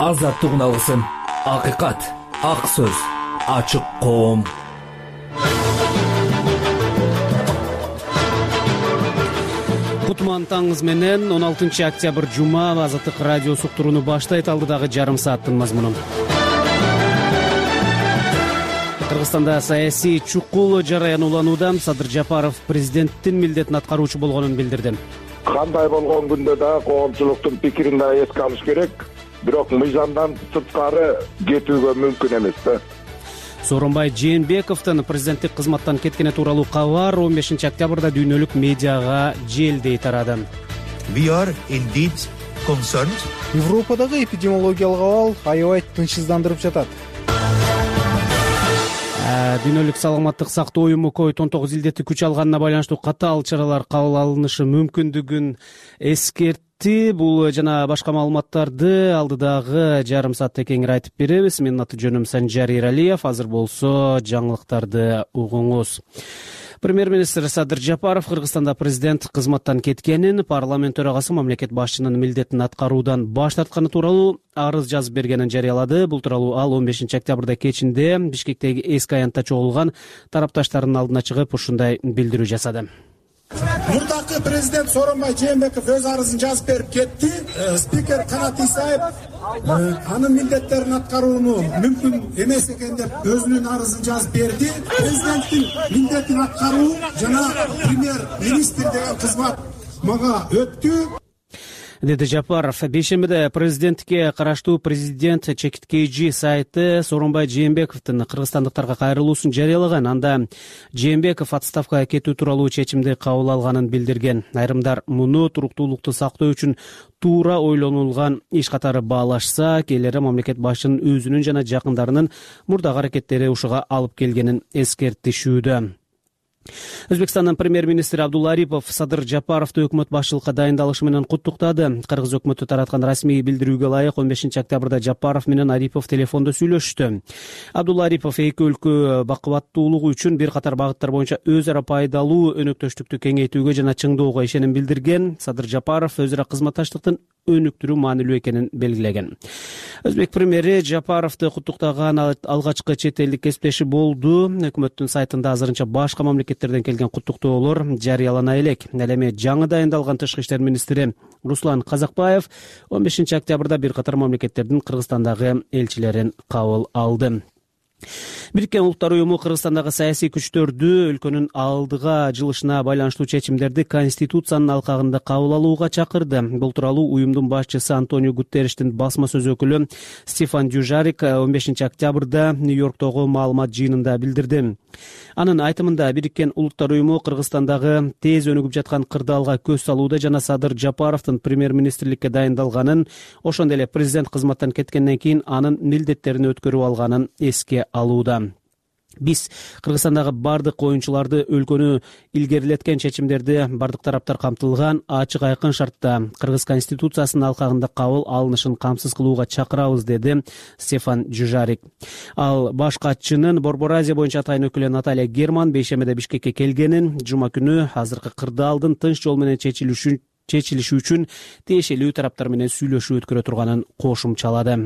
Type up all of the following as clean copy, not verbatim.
азаттык уналысын, акыйкат, ак сөз, ачык коом. Кутман таңыз менен 16 октябрь жума Азаттык радио суктурууну баштайт. Алдыдагы жарым сааттын мазмуну. Кыргызстанда саясий чукул жарыянууланууда. Садыр Жапаров президенттин милдетин аткаруучу болгонун билдирди. Кандай болгон күндө да коомчулуктун пикирин да эске алыш керек. Бирок мыйзамдан сырткары кетүүгө мүмкүн эмес да. Сооронбай Жээнбековдун президенттик кызматтан кеткени тууралуу кабар 15 октябрда дүйнөлүк медиага желдей тарады. We are indeed concerned. Европадагы эпидемиологиялык абал аябай тынчсыздандырып жатат. Дүйнөлүк саламаттык сактоо уюму COVID-19 илдети күч алганына байланыштуу катаал чаралар кабыл алынышы мүмкүндүгүн эскертти. Бул жана башка маалыматтарды алдыдагы жарым саатта кеңири айтып беребиз. Менин аты жөнүм Санжар Эралиев. Азыр болсо жаңылыктарды угуңуз. Премьер-министр Садыр Жапаров Кыргызстанда президент кызматтан кеткенин, парламент төрагасы мамлекет башчынын милдетин аткаруудан баш тартканы тууралуу арыз жазып бергенин жарыялады. Бул тууралуу ал 15 октябрда кечинде Бишкектеги эски аянтта чогулган тарапташтардын алдына чыгып ушундай билдирүү жасады. Мурдакы президент Сооронбай Жээнбеков өз арызын жазып берип кетти. Спикер Канат Исаев анын милдеттерин аткарууну мүмкүн эмес экен деп өзүнүн арызын жазып берди. Президенттин милдетин аткаруу жана премьер-министр деген кызмат мага өттү, деди Жапаров. Бейшембиде президенттикке караштуу президент чекиткейжи сайты Сооронбай Жээнбековдун кыргызстандыктарга кайрылуусун жарыялаган. Анда Жээнбеков отставкага кетүү тууралуу чечимди кабыл алганын билдирген. Айрымдар муну туруктуулукту сактоо үчүн туура ойлонулган иш катары баалашса, келери мамлекет башчынын өзүнүн жана жакындарынын мурдагы аракеттери ушуга алып келгенин эскертишүүдө. Өзбекстандын премьер-министри Абдулла Арипов Садыр Жапаровду өкмөт башчылыкка дайындалышы менен куттуктады. Кыргыз өкмөтү тараткан расмий билдирүүгө ылайык 15 октябрда Жапаров менен Арипов телефондо сүйлөшүштү. Абдулла Арипов эки өлкө бакубаттуулугу үчүн бир катар багыттар боюнча өз ара пайдалуу өнөктөштүктү кеңейтүүгө жана чыңдоого ишеним билдирген. Садыр Жапаров өз ара кызматташтыктын өнүктүрүү маанилүү экенин белгилеген. Өзбек премьери Жапаровду куттуктаган алгачкы чет элдик кесиптеши болду. Өкмөттүн сайтында азырынча башка мамлекеттерден келген куттуктоолор жарыялана элек. Ал эми жаңы дайындалган тышкы иштер министри Руслан Казакбаев 15 октябрда бир катар мамлекеттердин Кыргызстандагы элчилерин кабыл алды. Бириккен Улуттар уюму Кыргызстандагы саясий күчтөрдү өлкөнүн алдыга жылышына байланыштуу чечимдерди Конституциянын алкагында кабыл алууга чакырды. Бул тууралуу уюмдун башчысы Антонио Гутерриштин басма сөз өкүлү Стефан Дюжарик 15 октябрда Нью-Йорктогу маалымат жыйынында билдирди. Анын айтымында Бириккен Улуттар уюму Кыргызстандагы тез өнүгүп жаткан кырдаалга көз салууда жана Садыр Жапаровдун премьер-министрликке дайындалганын, ошондой эле президент кызматтан кеткенден кийин анын милдеттерин өткөрүп алганын эске алууда. Биз Кыргызстандагы бардык оюнчуларды өлкөнү илгерилеткен чечимдерди бардык тараптар камтылган ачык айкын шартта Кыргыз Конституциясынын алкагында кабыл алынышын камсыз кылууга чакырабыз, деди Стефан Дюжарик. Ал баш катчынын Борбор Азия боюнча атайын өкүлү Наталья Герман бейшембиде Бишкекке келгенин, жума күнү азыркы кырдаалдын тынч жол менен чечилиши үчүн тиешелүү тараптар менен сүйлөшүү өткөрө турганын кошумчалады.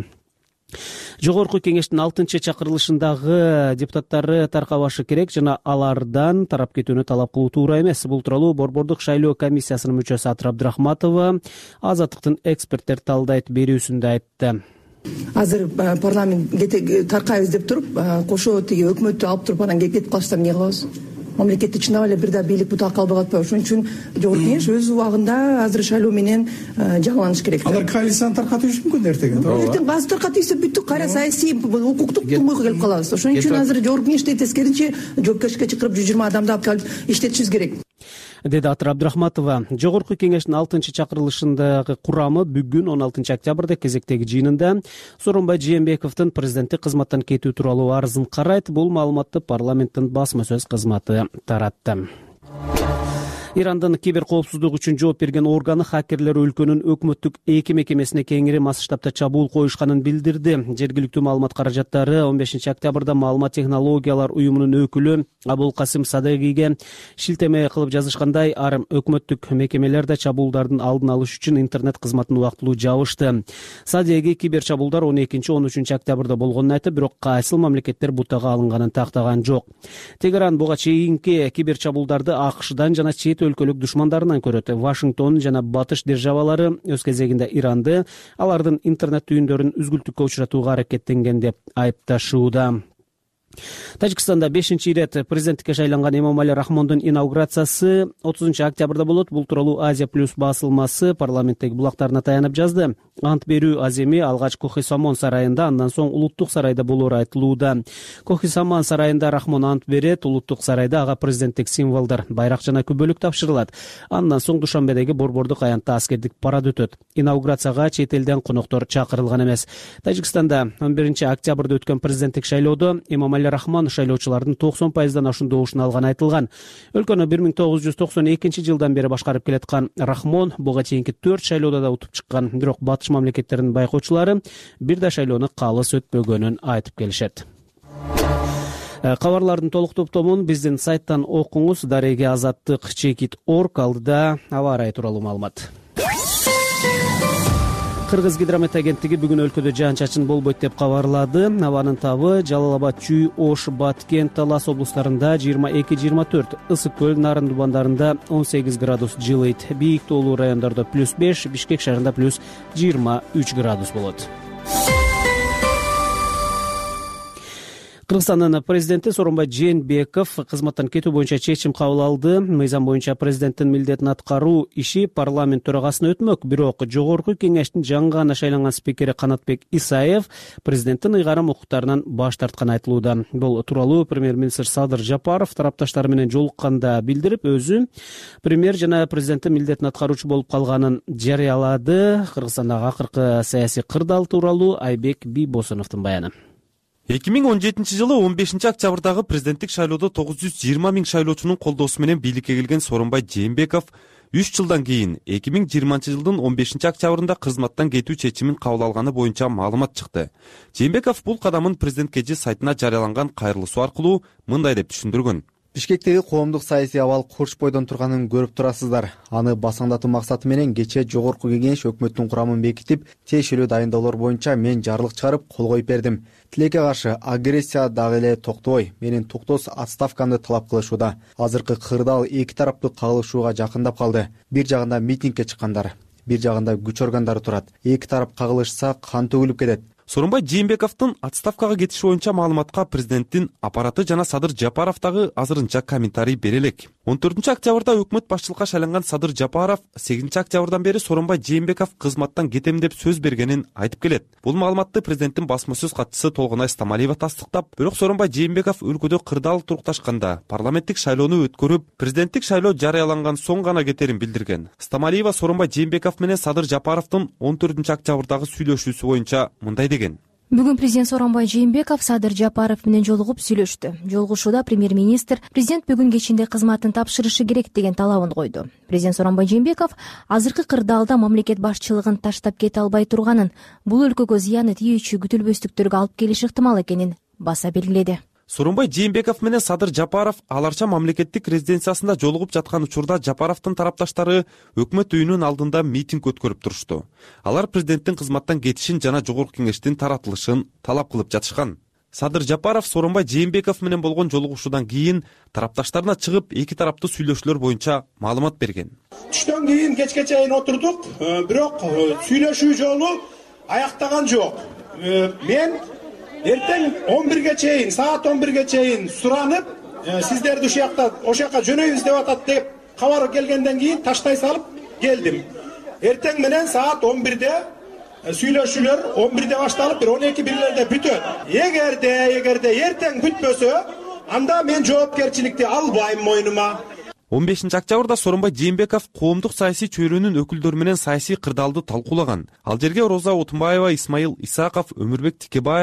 Жогорку кеңештин 6-чакырылышындагы депутаттары таркабашы керек жана алардан тарап кетүүнү талап кылуу туура эмес. Бул тууралуу Борбордук шайлоо комиссиясынын мүчөсү Атыр Абдрахматова Азаттыктын эксперттер талдайт берүүсүндө айтты. Азыр парламент таркайбыз деп туруп, кошо тиги өкмөттү алып туруп анан кетип калыштар эмне кылабыз? Мамлекетте чындап эле бир да бийлик бутак калбай атпайбы? Ошон үчүн жогорку кеңеш өз убагында азыр шайлоо менен жаңыланыш керек. Алар коалицияны таркатышы мүмкүн эртең. Эртең азыр таркатып ийсе бүттүк, кайра саясий укуктук турмойго келип калабыз. Ошон үчүн азыр жогорку кеңеште тескеринче жоопкерчиликке чакырып 120 адамды алып келип иштетишибиз керек, деди Атыр Абдрахматова. Жогорку кеңештин 6-чакырылышындагы курамы бүгүн 16 октябрда кезектеги жыйынында Сооронбай Жээнбековдун президенттик кызматтан кетүү тууралуу арызын карайт. Бул маалыматты парламенттин басма сөз кызматы таратты. Ирандын кибер коопсуздук үчүн жооп берген органы хакерлер өлкөнүн өкмөттүк 2 мекемесине кеңири масштабта чабуул коюшканын билдирди. Жергиликтүү маалымат каражаттары 15 октябрда маалымат технологиялар уюмунун өкүлү Абул Касим Садыгиге шилтеме кылып жазышкандай, арым өкмөттүк мекемелер да чабуулдардын алдын алыш үчүн интернет кызматын убактылуу жабышты. Садыги кибер чабуулдар 12-13 октябрда болгонун айтып, бирок кайсыл мамлекеттер бутага алынганын тактаган жок. Тегеран буга чейинки кибер чабуулдарды АКШдан жана чет өлкөлүк душмандарынан көрөт. Вашингтон жана батыш державалары өз кезегинде Иранды алардын интернет түйүндөрүн үзгүлтүккө учуратууга аракеттенген деп айыпташууда. Тажикстанда 5-ирет президенттикке шайланган Эмомали Рахмондун инаугурациясы 30 октябрда болот. Бул тууралуу Азия плюс басылмасы парламенттеги булактарына таянып жазды. Ант берүү аземи алгач Кохи-Самон сарайында, андан соң Улуттук сарайда болоору айтылууда. Кохи-Самон сарайында Рахмон ант берет, Улуттук сарайда ага президенттик символдор, байрак жана күбөлүк тапшырылат. Андан соң Душанбедеги Борбордук аянтта аскердик парад өтөт. Инаугурацияга чет элден коноктор чакырылган эмес. Тажикстанда 11 октябрда өткөн президенттик шайлоодо Эмомали Рахмон шайлоочулардын 90% ашуун добушун алганы айтылган. Өлкөнү 1992 жылдан бери башкарып келаткан Рахмон буга чейинки 4 шайлоодо да утуп чыккан. Бирок батыш мамлекеттердин байкоочулары бир да шайлоону калыс өтпөгөнүн айтып келишет. Кабарлардын толук топтомун биздин сайттан окуңуз. Дареги Азаттык Чекит.org алдыда аба ырайы тууралуу маалымат. Кыргыз гидромет агенттиги бүгүн өлкөдө жаан-чачын болбойт деп кабарлады. Абанын табы Жалал Абад, Чүй, Ош, Баткен, Талас облустарында 22-24, Ысык көл, Нарын дубандарында 18 градус жылыйт. Бийик тоолуу райондордо +5, Бишкек шаарында +23 градус болот. Кыргызстандын президенти Сооронбай Жээнбеков кызматтан кетүү боюнча чечим кабыл алды. Мыйзам боюнча президенттин милдетин аткаруу иши парламент төрагасына өтмөк. Бирок Жогорку кеңештин жаңы гана шайланган спикери Канатбек Исаев президенттин ыйгарым укуктарынан баш тартканы айтылууда. Бул тууралуу премьер-министр Садыр Жапаров тарапташтары менен жолукканда билдирип, өзү премьер жана президенттин милдетин аткаруучу болуп калганын жарыялады. Кыргызстандагы акыркы саясий кырдаал тууралуу Айбек Бийбосуновдун баяны. 2017 жылы 15 октябрдагы президенттик шайлоодо 920 миң шайлоочунун колдоосу менен бийликке келген Сооронбай Жээнбеков 3 жылдан кийин 2020 жылдын 15 октябрында кызматтан кетүү чечимин кабыл алганы боюнча маалымат чыкты. Жээнбеков бул кадамын президент КЖ сайтына жарыяланган кайрылуусу аркылуу мындай деп түшүндүргөн. Бишкектеги коомдук саясий абал курч бойдон турганын көрүп турасыздар. Аны басаңдатуу максаты менен кечээ Жогорку кеңеш өкмөттүн курамын бекитип, тиешелүү дайындоолор боюнча мен жарлык чыгарып кол коюп бердим. Тилекке каршы агрессия дагы эле токтобой, менин токтоос отставкамды талап кылышууда. Азыркы кырдаал эки тараптуу кагылышууга жакындап калды. Бир жагында митингге чыккандар, бир жагында күч органдары турат. Эки тарап кагылышса кан төгүлүп кетет. Сооронбай Жээнбековдун отставкага кетиши боюнча маалыматка президенттин аппараты жана Садыр Жапаров дагы азырынча комментарий бере элек. 14 октябрда өкмөт башчылыкка шайланган Садыр Жапаров 8 октябрдан бери Сооронбай Жээнбеков кызматтан кетем деп сөз бергенин айтып келет. Бул маалыматты президенттин басма сөз катчысы Толгонай Стамалиева тастыктап, бирок Сооронбай Жээнбеков өлкөдө кырдаал турукташканда парламенттик шайлоону өткөрүп, президенттик шайлоо жарыяланган соң гана кетерин билдирген. Стамалиева Сооронбай Жээнбеков менен Садыр Жапаровдун 14 октябрдагы сүйлөшүүсү боюнча мындай деген. Бүгүн президент Сооронбай Жээнбеков Садыр Жапаров менен жолугуп сүйлөштү. Жолугушууда премьер-министр президент бүгүн кечинде кызматын тапшырышы керек деген талабын койду. Президент Сооронбай Жээнбеков азыркы кырдаалда мамлекет башчылыгын таштап кете албай турганын, бул өлкөгө зыяны тийүүчү күтүлбөстүктөргө алып келиши ыктымал экенин баса белгиледи. Сооронбай Жээнбеков менен Садыр Жапаров аларча мамлекеттик резиденциясында жолугуп жаткан учурда Жапаровдун тарапташтары өкмөт үйүнүн алдында митинг өткөрүп турушту. Алар президенттин кызматтан кетишин жана жогорку кеңештин таратылышын талап кылып жатышкан. Садыр Жапаров Сооронбай Жээнбеков менен болгон жолугушуудан кийин тарапташтарына чыгып эки тараптуу сүйлөшүүлөр боюнча маалымат берген. Түштөн кийин кечке чейин отурдук, бирок сүйлөшүү жолу аяктаган жок. Мен эртең 11ге чейин, саат 11ге чейин суранып, сиздерди ошояка жөнөйбүз деп атат деп кабар келгенден кийин таштай салып келдим. Эртең менен саат 11де сүйлөшүүлөр 11де башталып, 12-бирлерде бүтөт. Эгерде эртең бүтпөсө, анда мен жоопкерчиликти албайм мойнума. 15 октябрда Сооронбай Жээнбеков коомдук саясий чөйрөнүн өкүлдөрү менен саясий кырдаалды талкуулаган. Ал жерге Роза Отунбаева, Исмаил Исаков, Өмүрбек Тикебаев,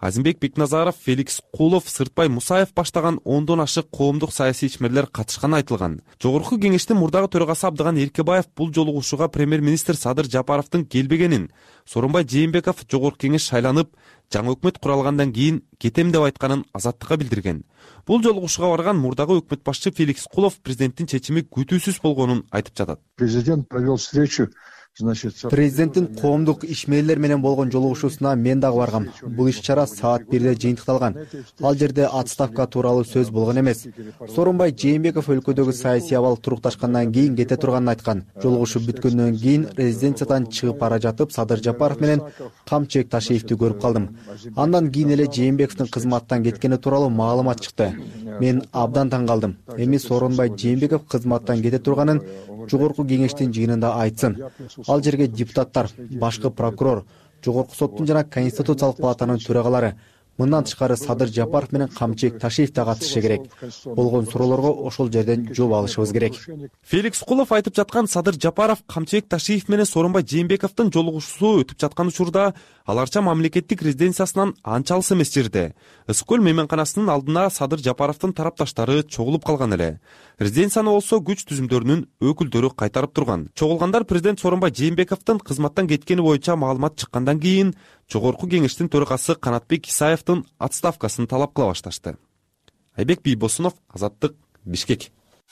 Азимбек Бекназаров, Феликс Кулов, Сыртбай Мусаев баштаган 10дон ашык коомдук саясий ишмерлер катышканы айтылган. Жогорку кеңештин мурдагы төрагасы Абдыган Эркебаев бул жолугушууга премьер-министр Садыр Жапаровдун келбегенин, Сооронбай Жээнбеков жогорку кеңеш шайланып, жаңы өкмөт куралгандан кийин кетем деп айтканын Азаттыкка билдирген. Бул жолугушууга барган мурдагы өкмөт башчы Феликс Кулов президенттин чечими күтүүсүз болгонун айтып жатат. Президент провел встречу. Президенттин коомдук ишмерлер менен болгон жолугушуусуна мен дагы баргам. Бул иш-чара саат 1-де жыйынтыкталган. Ал жерде отставка тууралуу сөз болгон эмес. Сооронбай Жээнбеков өлкөдөгү саясий абал турукташкандан кийин кете турганын айткан. Жолугушуу бүткөндөн кийин резиденциядан чыгып бара жатып Садыр Жапаров менен Камчыбек Ташиевди көрүп калдым. Андан кийин эле Жээнбековдун кызматтан кеткени тууралуу маалымат чыкты. Мен абдан таң калдым. Эми Сооронбай Жээнбеков кызматтан кете турганын жогорку кеңештин жыйынында айтсын. Ал жерге депутаттар, башкы прокурор, жогорку соттун жана Конституциялык палатанын төрагалары, мындан тышкары Садыр Жапаров менен Камчыбек Ташиев да катышы керек. Болгон суроолорго ошол жерден жооп алышыбыз керек. Феликс Кулов айтып жаткан Садыр Жапаров, Камчыбек Ташиев менен Сооронбай Жээнбековдун жолугушуусу өтүп жаткан учурда аларча мамлекеттик резиденциясынан анча алыс эмес жерде. Ысык көл мейманканасынын алдына Садыр Жапаровдун тарапташтары чогулуп калган эле. Резиденцияны болсо күч түзүмдөрүнүн өкүлдөрү кайтарып турган. Чогулгандар президент Сооронбай Жээнбековдун кызматтан кеткени боюнча маалымат чыккандан кийин жогорку кеңештин төрагасы Канатбек Исаевдин отставкасын талап кыла башташты. Айбек Бийбосунов, Азаттык, Бишкек.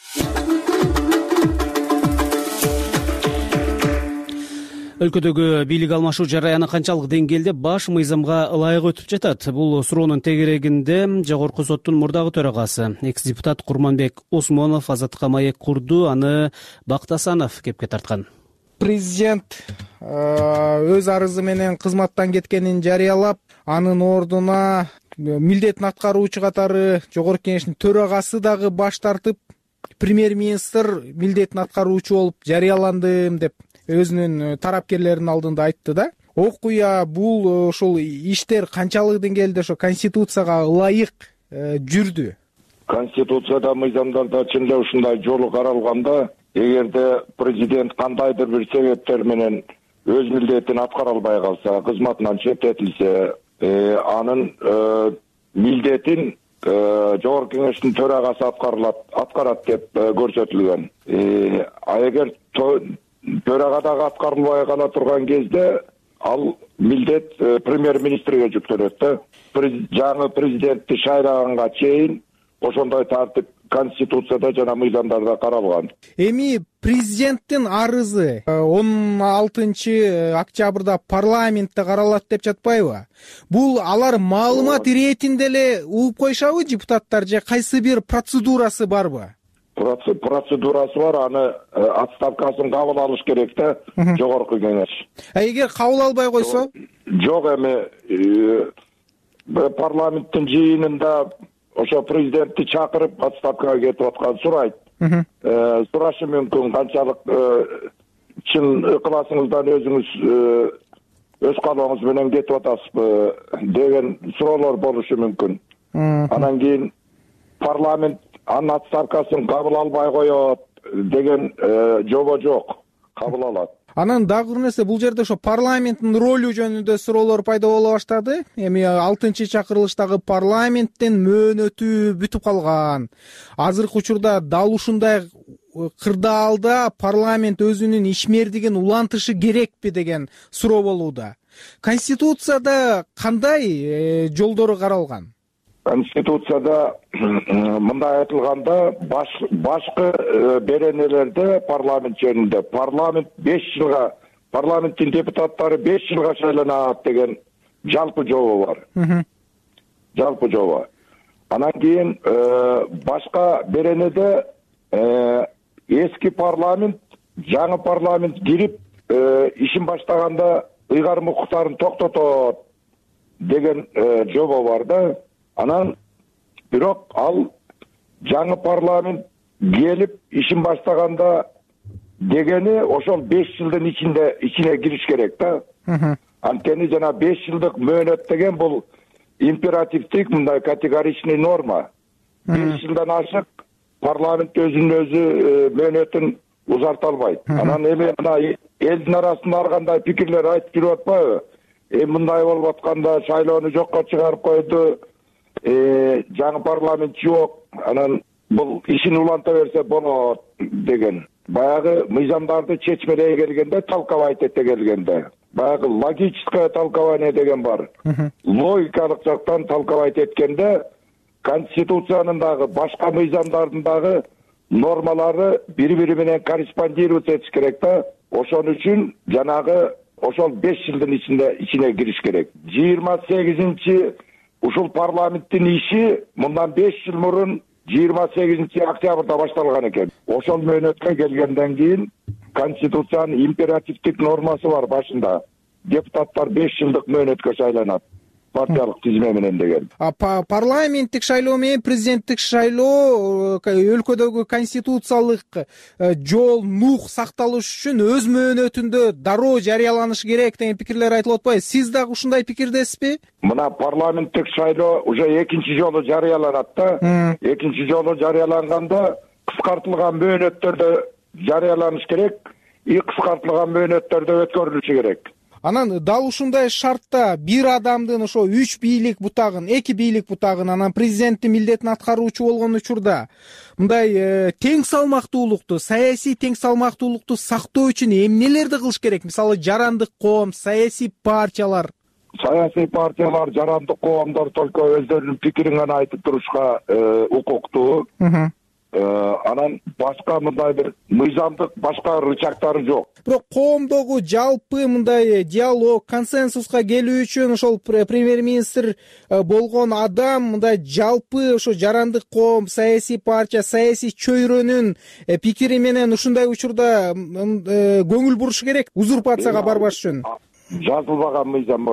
Өлкөдөгү бийлик алмашуу жараяны канчалык деңгээлде баш мыйзамга ылайык өтүп жатат? Бул суроонун тегерегинде жогорку соттун мурдагы төрагасы, экс-депутат Курманбек Осмонов Азаттыкка маек курду, аны Бактасанов кепке тарткан. Президент өз арызы менен кызматтан кеткенин жарыялап, анын ордуна милдетин аткаруучу катары жогорку кеңештин төрагасы дагы баш тартып, премьер-министр милдетин аткаруучу болуп жарыяландым деп өзүнүн тарапкерлеринин алдында айтты да. Окуя бул ушул иштер канчалык деңгээлде ошо конституцияга ылайык жүрдү? Конституцияда, мыйзамдарда чын эле ушундай жолу каралганда, эгерде президент кандайдыр бир себептер менен өз милдетин аткара албай калса, кызматынан четтетилсе, анын милдетин жогорку кеңештин төрагасы аткарат деп көрсөтүлгөн. А эгер төрага дагы аткарылбай кала турган кезде ал милдет премьер-министрге жүктөлөт да. Жаңы президентти шайлаганга чейин ошондой тартип Конституцияда жана мыйзамдарда каралган. Эми президенттин арызы 16 октябрда парламентте каралат деп жатпайбы? Бул алар маалымат иретинде эле угуп коюшабы депутаттар, же кайсы бир процедурасы барбы? Процедурасы бар, аны отставкасын кабыл алыш керек да жогорку кеңеш. Эгер кабыл албай койсо? Жок, эми парламенттин жыйынында ошо президентти чакырып отставкага кетип аткан сурайт. Сурашы мүмкүн, канчалык чын ыкыласыңыздан өзүңүз өз калооңуз менен кетип атасызбы деген суроолор болушу мүмкүн. Анан кийин парламент анын отставкасын кабыл албай коет деген жобо жок, кабыл алат. Анан дагы бир нерсе, бул жерде ошо парламенттин ролу жөнүндө суроолор пайда боло баштады. Эми 6-чакырылыштагы парламенттин мөөнөтү бүтүп калган. Азыркы учурда дал ушундай кырдаалда парламент өзүнүн ишмердигин улантышы керекпи деген суроо болууда. Конституцияда кандай жолдору каралган? Конституцияда мындай айтылганда, башкы беренелерде парламент жөнүндө парламент 5 жылга, парламенттин депутаттары 5 жылга шайланат деген жалпы жобо бар. Жалпы жобо. Анан кийин башка беренеде эски парламент, жаңы парламент кирип ишин баштаганда ыйгарым укуктарын токтотот деген жобо бар да. Анан бирок ал жаңы парламент келип ишин баштаганда дегени ошол 5 жылдын ичине кириш керек да. Анткени жана 5 жылдык мөөнөт деген бул императивдик, мындай категоричный норма. 5 жылдан ашык парламент өзүнүн өзү мөөнөтүн узарта албайт. Анан эми элдин арасында ар кандай пикирлер айтып жүрүп атпайбы? мындай болуп атканда шайлоону жокко чыгарып койду. Жаңы парламент жок. Анан бул ишин уланта берсе болот деген. Баягы мыйзамдарды чечмелей келгенде, талкабайт эте келгенде, баягы логическое толкование деген бар. Логикалык жактан талкабайт эткенде Конституциянын дагы башка мыйзамдардын дагы нормалары бири-бири менен корреспондировать этиш керек да. Ошон үчүн жанагы ошол 5 жылдын ичине кириш керек. 28 ушул парламенттин иши мындан 5 жыл мурун 28 октябрда башталган экен. Ошол мөөнөткө келгенден кийин Конституциянын императивдик нормасы бар башында. Депутаттар 5 жылдык мөөнөткө шайланат. Партиялык тизме менен деген. Парламенттик шайлоо менен президенттик шайлоо өлкөдөгү конституциялык жол нук сакталыш үчүн өз мөөнөтүндө дароо жарыяланышы керек деген пикирлер айтылып атпайбы? Сиз дагы ушундай пикирдесизби? Мына парламенттик шайлоо уже экинчи жолу жарыяланат да. Экинчи жолу жарыяланганда кыскартылган мөөнөттөрдө жарыяланыш керек, кыскартылган мөөнөттөрдө өткөрүлүшү керек. Анан дал ушундай шартта бир адамдын ошо 3 бийлик бутагын, 2 бийлик бутагын, анан президенттин милдетин аткаруучу болгон учурда мындай тең салмактуулукту, саясий тең салмактуулукту сактоо үчүн эмнелерди кылыш керек? Мисалы, жарандык коом, саясий партиялар. Саясий партиялар, жарандык коомдор только өздөрүнүн пикирин гана айтып турушка укуктуу. Анан башка мындай бир мыйзамдык башка рычагдары жок. Бирок коомдогу жалпы мындай диалог, консенсуска келүү үчүн ошол премьер-министр болгон адам мындай жалпы ошо жарандык коом, саясий партия, саясий чөйрөнүн пикири менен ушундай учурда көңүл буруш керек, узурпацияга барбаш үчүн. Жазылбаган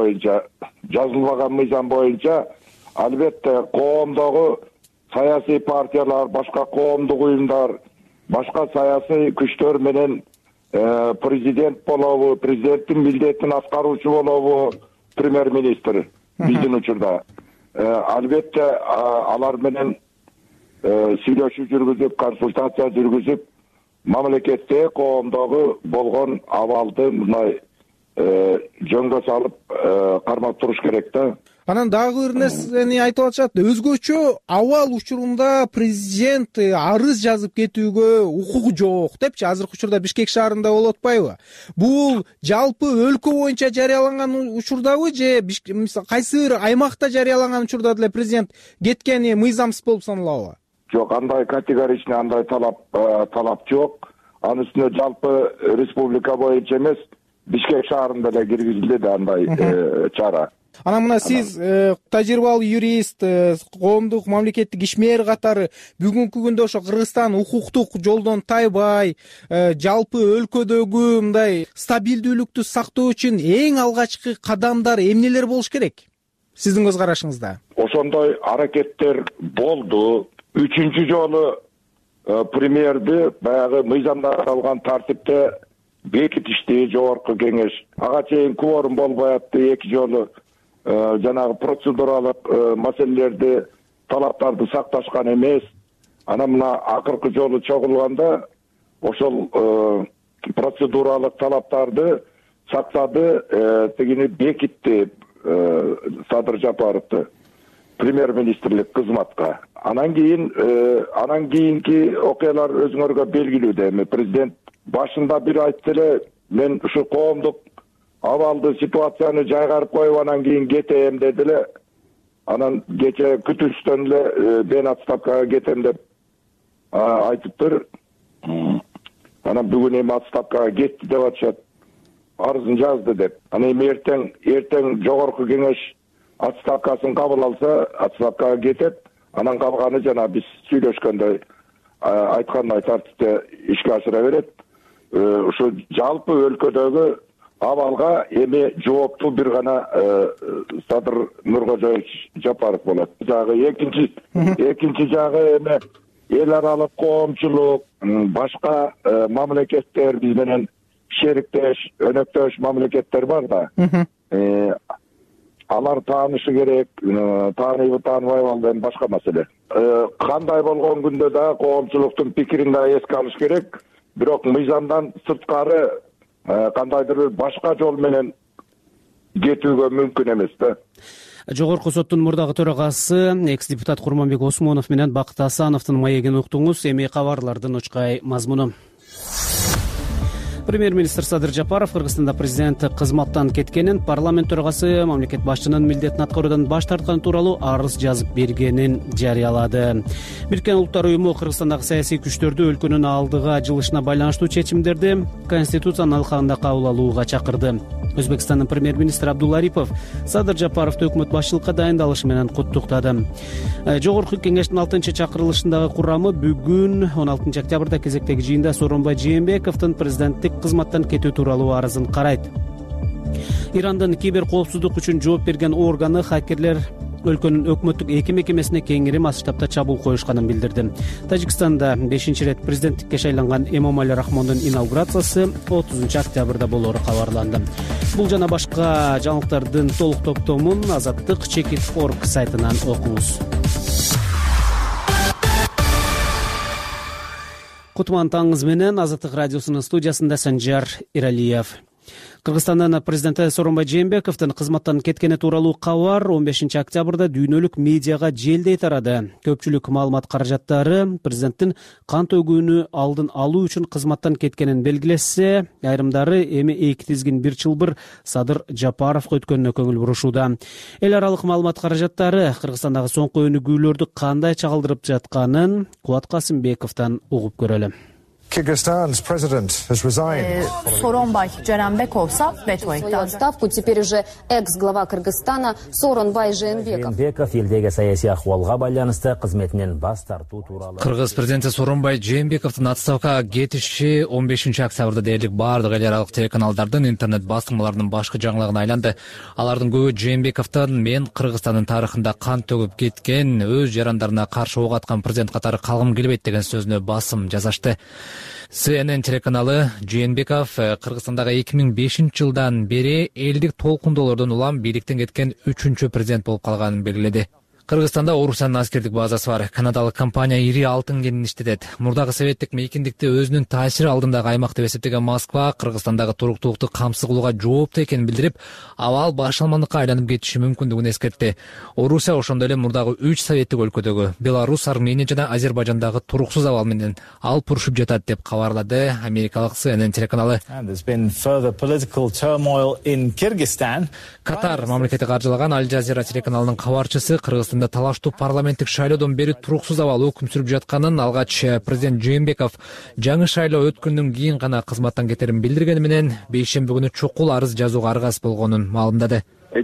мыйзам боюнча албетте коомдогу саясий партиялар, башка коомдук уюмдар, башка саясий күчтөр менен президент болобу, президенттин милдетин аткаруучу болобу, премьер-министр биздин учурда. Албетте алар менен сүйлөшүү жүргүзүп, консультация жүргүзүп, мамлекетте коомдогу болгон абалды мындай жөнгө салып кармап туруш керек да. Анан дагы бир нерсени айтып атышат. Өзгөчө абал учурунда президент арыз жазып кетүүгө укугу жок депчи, азыркы учурда Бишкек шаарында болуп атпайбы? Бул жалпы өлкө боюнча жарыяланган учурдабы же кайсы бир аймакта жарыяланган учурда деле президент кеткени мыйзамсыз болуп саналабы? Жок, андай категоричный андай талап жок. Анын үстүнө жалпы республика боюнча эмес, Бишкек шаарында эле киргизилди да андай чара. Анан мына сиз тажрыйбалуу юрист, коомдук мамлекеттик ишмер катары бүгүнкү күндө ошо Кыргызстан укуктук жолдон тайбай, жалпы өлкөдөгү мындай стабилдүүлүктү сактоо үчүн эң алгачкы кадамдар эмнелер болуш керек? Сиздин көз карашыңызда. Ошондой аракеттер болду. 3-чү жолу премьерди баягы мыйзамда каралган тартипте бекитишти жогорку кеңеш. Ага чейин кворум болбой атты 2 жолу. Жанагы процедуралык маселелерди, талаптарды сакташкан эмес. Анан мына акыркы жолу чогулганда ошол процедуралык талаптарды сактады, тигини бекитти Садыр Жапаровду премьер-министрлик кызматка. Анан кийинки окуялар өзүңөргө белгилүү да. Эми президент башында бир айтты эле, мен ушу коомдук абалды, ситуацияны жайгарып коюп анан кийин кетем деди эле. Анан кече күтүштөн эле мен отставкага кетем деп айтыптыр. Анан бүгүн эми отставкага кетти деп атышат. Арызын жазды деп. Анан эми эртең жогорку кеңеш отставкасын кабыл алса, отставкага кетет. Анан калганы жана биз сүйлөшкөндөй айткандай тартипте ишке ашыра берет. Ушу жалпы өлкөдөгү абалга эми жооптуу бир гана Садыр Нуркожоевич Жапаров болот. Жагы экинчи жагы эми эл аралык коомчулук, башка мамлекеттер биз менен шериктеш, өнөктөш мамлекеттер бар да. Алар таанышы керек, тааныйбы тааныбайбы ал эми башка маселе. Кандай болгон күндө да коомчулуктун пикирин да эске алыш керек. Бирок мыйзамдан сырткары кандайдыр башка жол менен кетүүгө мүмкүн эмес да. Жогорку соттун мурдагы төрагасы экс депутат Курманбек Осмонов менен Бакыт Асановдун маегин уктуңуз. Эми кабарлардын учкай мазмуну. Премьер-министр Садыр Жапаров Кыргызстанда президент кызматтан кеткенин, парламент төрагасы мамлекет башчынын милдетин аткаруудан баш тартканы тууралуу арыз жазып бергенин жарыялады. Бириккен Улуттар Уюму Кыргызстандагы саясий күчтөрдү өлкөнүн алдыга жылышына байланыштуу чечимдерди Конституциянын алкагында кабыл алууга чакырды. Өзбекстандын премьер-министри Абдулла Арипов Садыр Жапаровду өкмөт башчылыкка дайындалышы менен куттуктады. Жогорку кеңештин 6-чакырылышындагы курамы бүгүн 16 октябрда кезектеги жыйында Сооронбай Жээнбековдун президенттик кызматтан кетүү тууралуу арызын карайт. Ирандын кибер коопсуздук үчүн жооп берген органы хакерлер өлкөнүн өкмөттүк эки мекемесине кеңири масштабта чабуул коюшканын билдирди. Тажикстанда 5-рет президенттикке шайланган Эмомали Рахмондун инаугурациясы 30 октябрда болору кабарланды. Бул жана башка жаңылыктардын толук топтомун Азаттык Чекит.org сайтынан окуңуз. Кутман таңыңыз менен Азаттык радиосунун студиясында Санжар Иралиев. Кыргызстандын президенти Сооронбай Жээнбековдун кызматтан кеткени тууралуу кабар 15 октябрда дүйнөлүк медиага желдей тарады. Көпчүлүк маалымат каражаттары президенттин кан төгүүнү алдын алуу үчүн кызматтан кеткенин белгилесе, айрымдары эми эки тизгин бир чылбыр Садыр Жапаровго өткөнүнө көңүл бурушууда. Эл аралык маалымат каражаттары Кыргызстандагы соңку өнүгүүлөрдү кандай чагылдырып жатканын Кубат Касымбековдон угуп көрөлү. Kyrgyzstan's president has resigned. Сооронбай Жээнбековса вето этти. Отставку теперь уже экс-глава Кыргызстана Сооронбай Жээнбеков. Жээнбеков элдеги саясий акыбалга байланыштуу кызметинен баш тартуу тууралуу. Кыргыз президенти Сооронбай Жээнбековдун отставкага кетиши 15 октябрда дээрлик бардык эл аралык телеканалдардын, интернет басылмаларынын башкы жаңылыгына айланды. Алардын көбү Жээнбековдун мен Кыргызстандын тарыхында кан төгүп кеткен, өз жарандарына каршы ок аткан президент катары калгым келбейт деген сөзүнө басым жасашты. CNN телеканалы Жээнбеков Кыргызстандагы 2005 жылдан бери элдик толкундоолордон улам бийликтен кеткен 3-чү президент болуп калганын белгиледи. Кыргызстанда Орусиянын аскердик базасы бар. Канадалык компания ири алтын кенин иштетет. Мурдагы советтик мейкиндикти өзүнүн таасири алдындагы аймак деп эсептеген Москва Кыргызстандагы туруктуулукту камсыз кылууга жооптуу экенин билдирип, абал башалмандыкка айланып кетиши мүмкүндүгүн эскертти. Орусия ошондой эле мурдагы 3 советтик өлкөдөгү Беларусь, Армения жана Азербайжандагы туруксуз абал менен алып урушуп жатат деп кабарлады америкалык CNN телеканалы. Катар мамлекети каржылаган Аль Жазира телеканалынын кабарчысы Кыргызстанда талаштуу парламенттик шайлоодон бери туруксуз абал өкүм сүрүп жатканын, алгач президент Жээнбеков жаңы шайлоо өткөндөн кийин гана кызматтан кетерин билдиргени менен бейшемби күнү чукул арыз жазууга аргасыз болгонун маалымдады.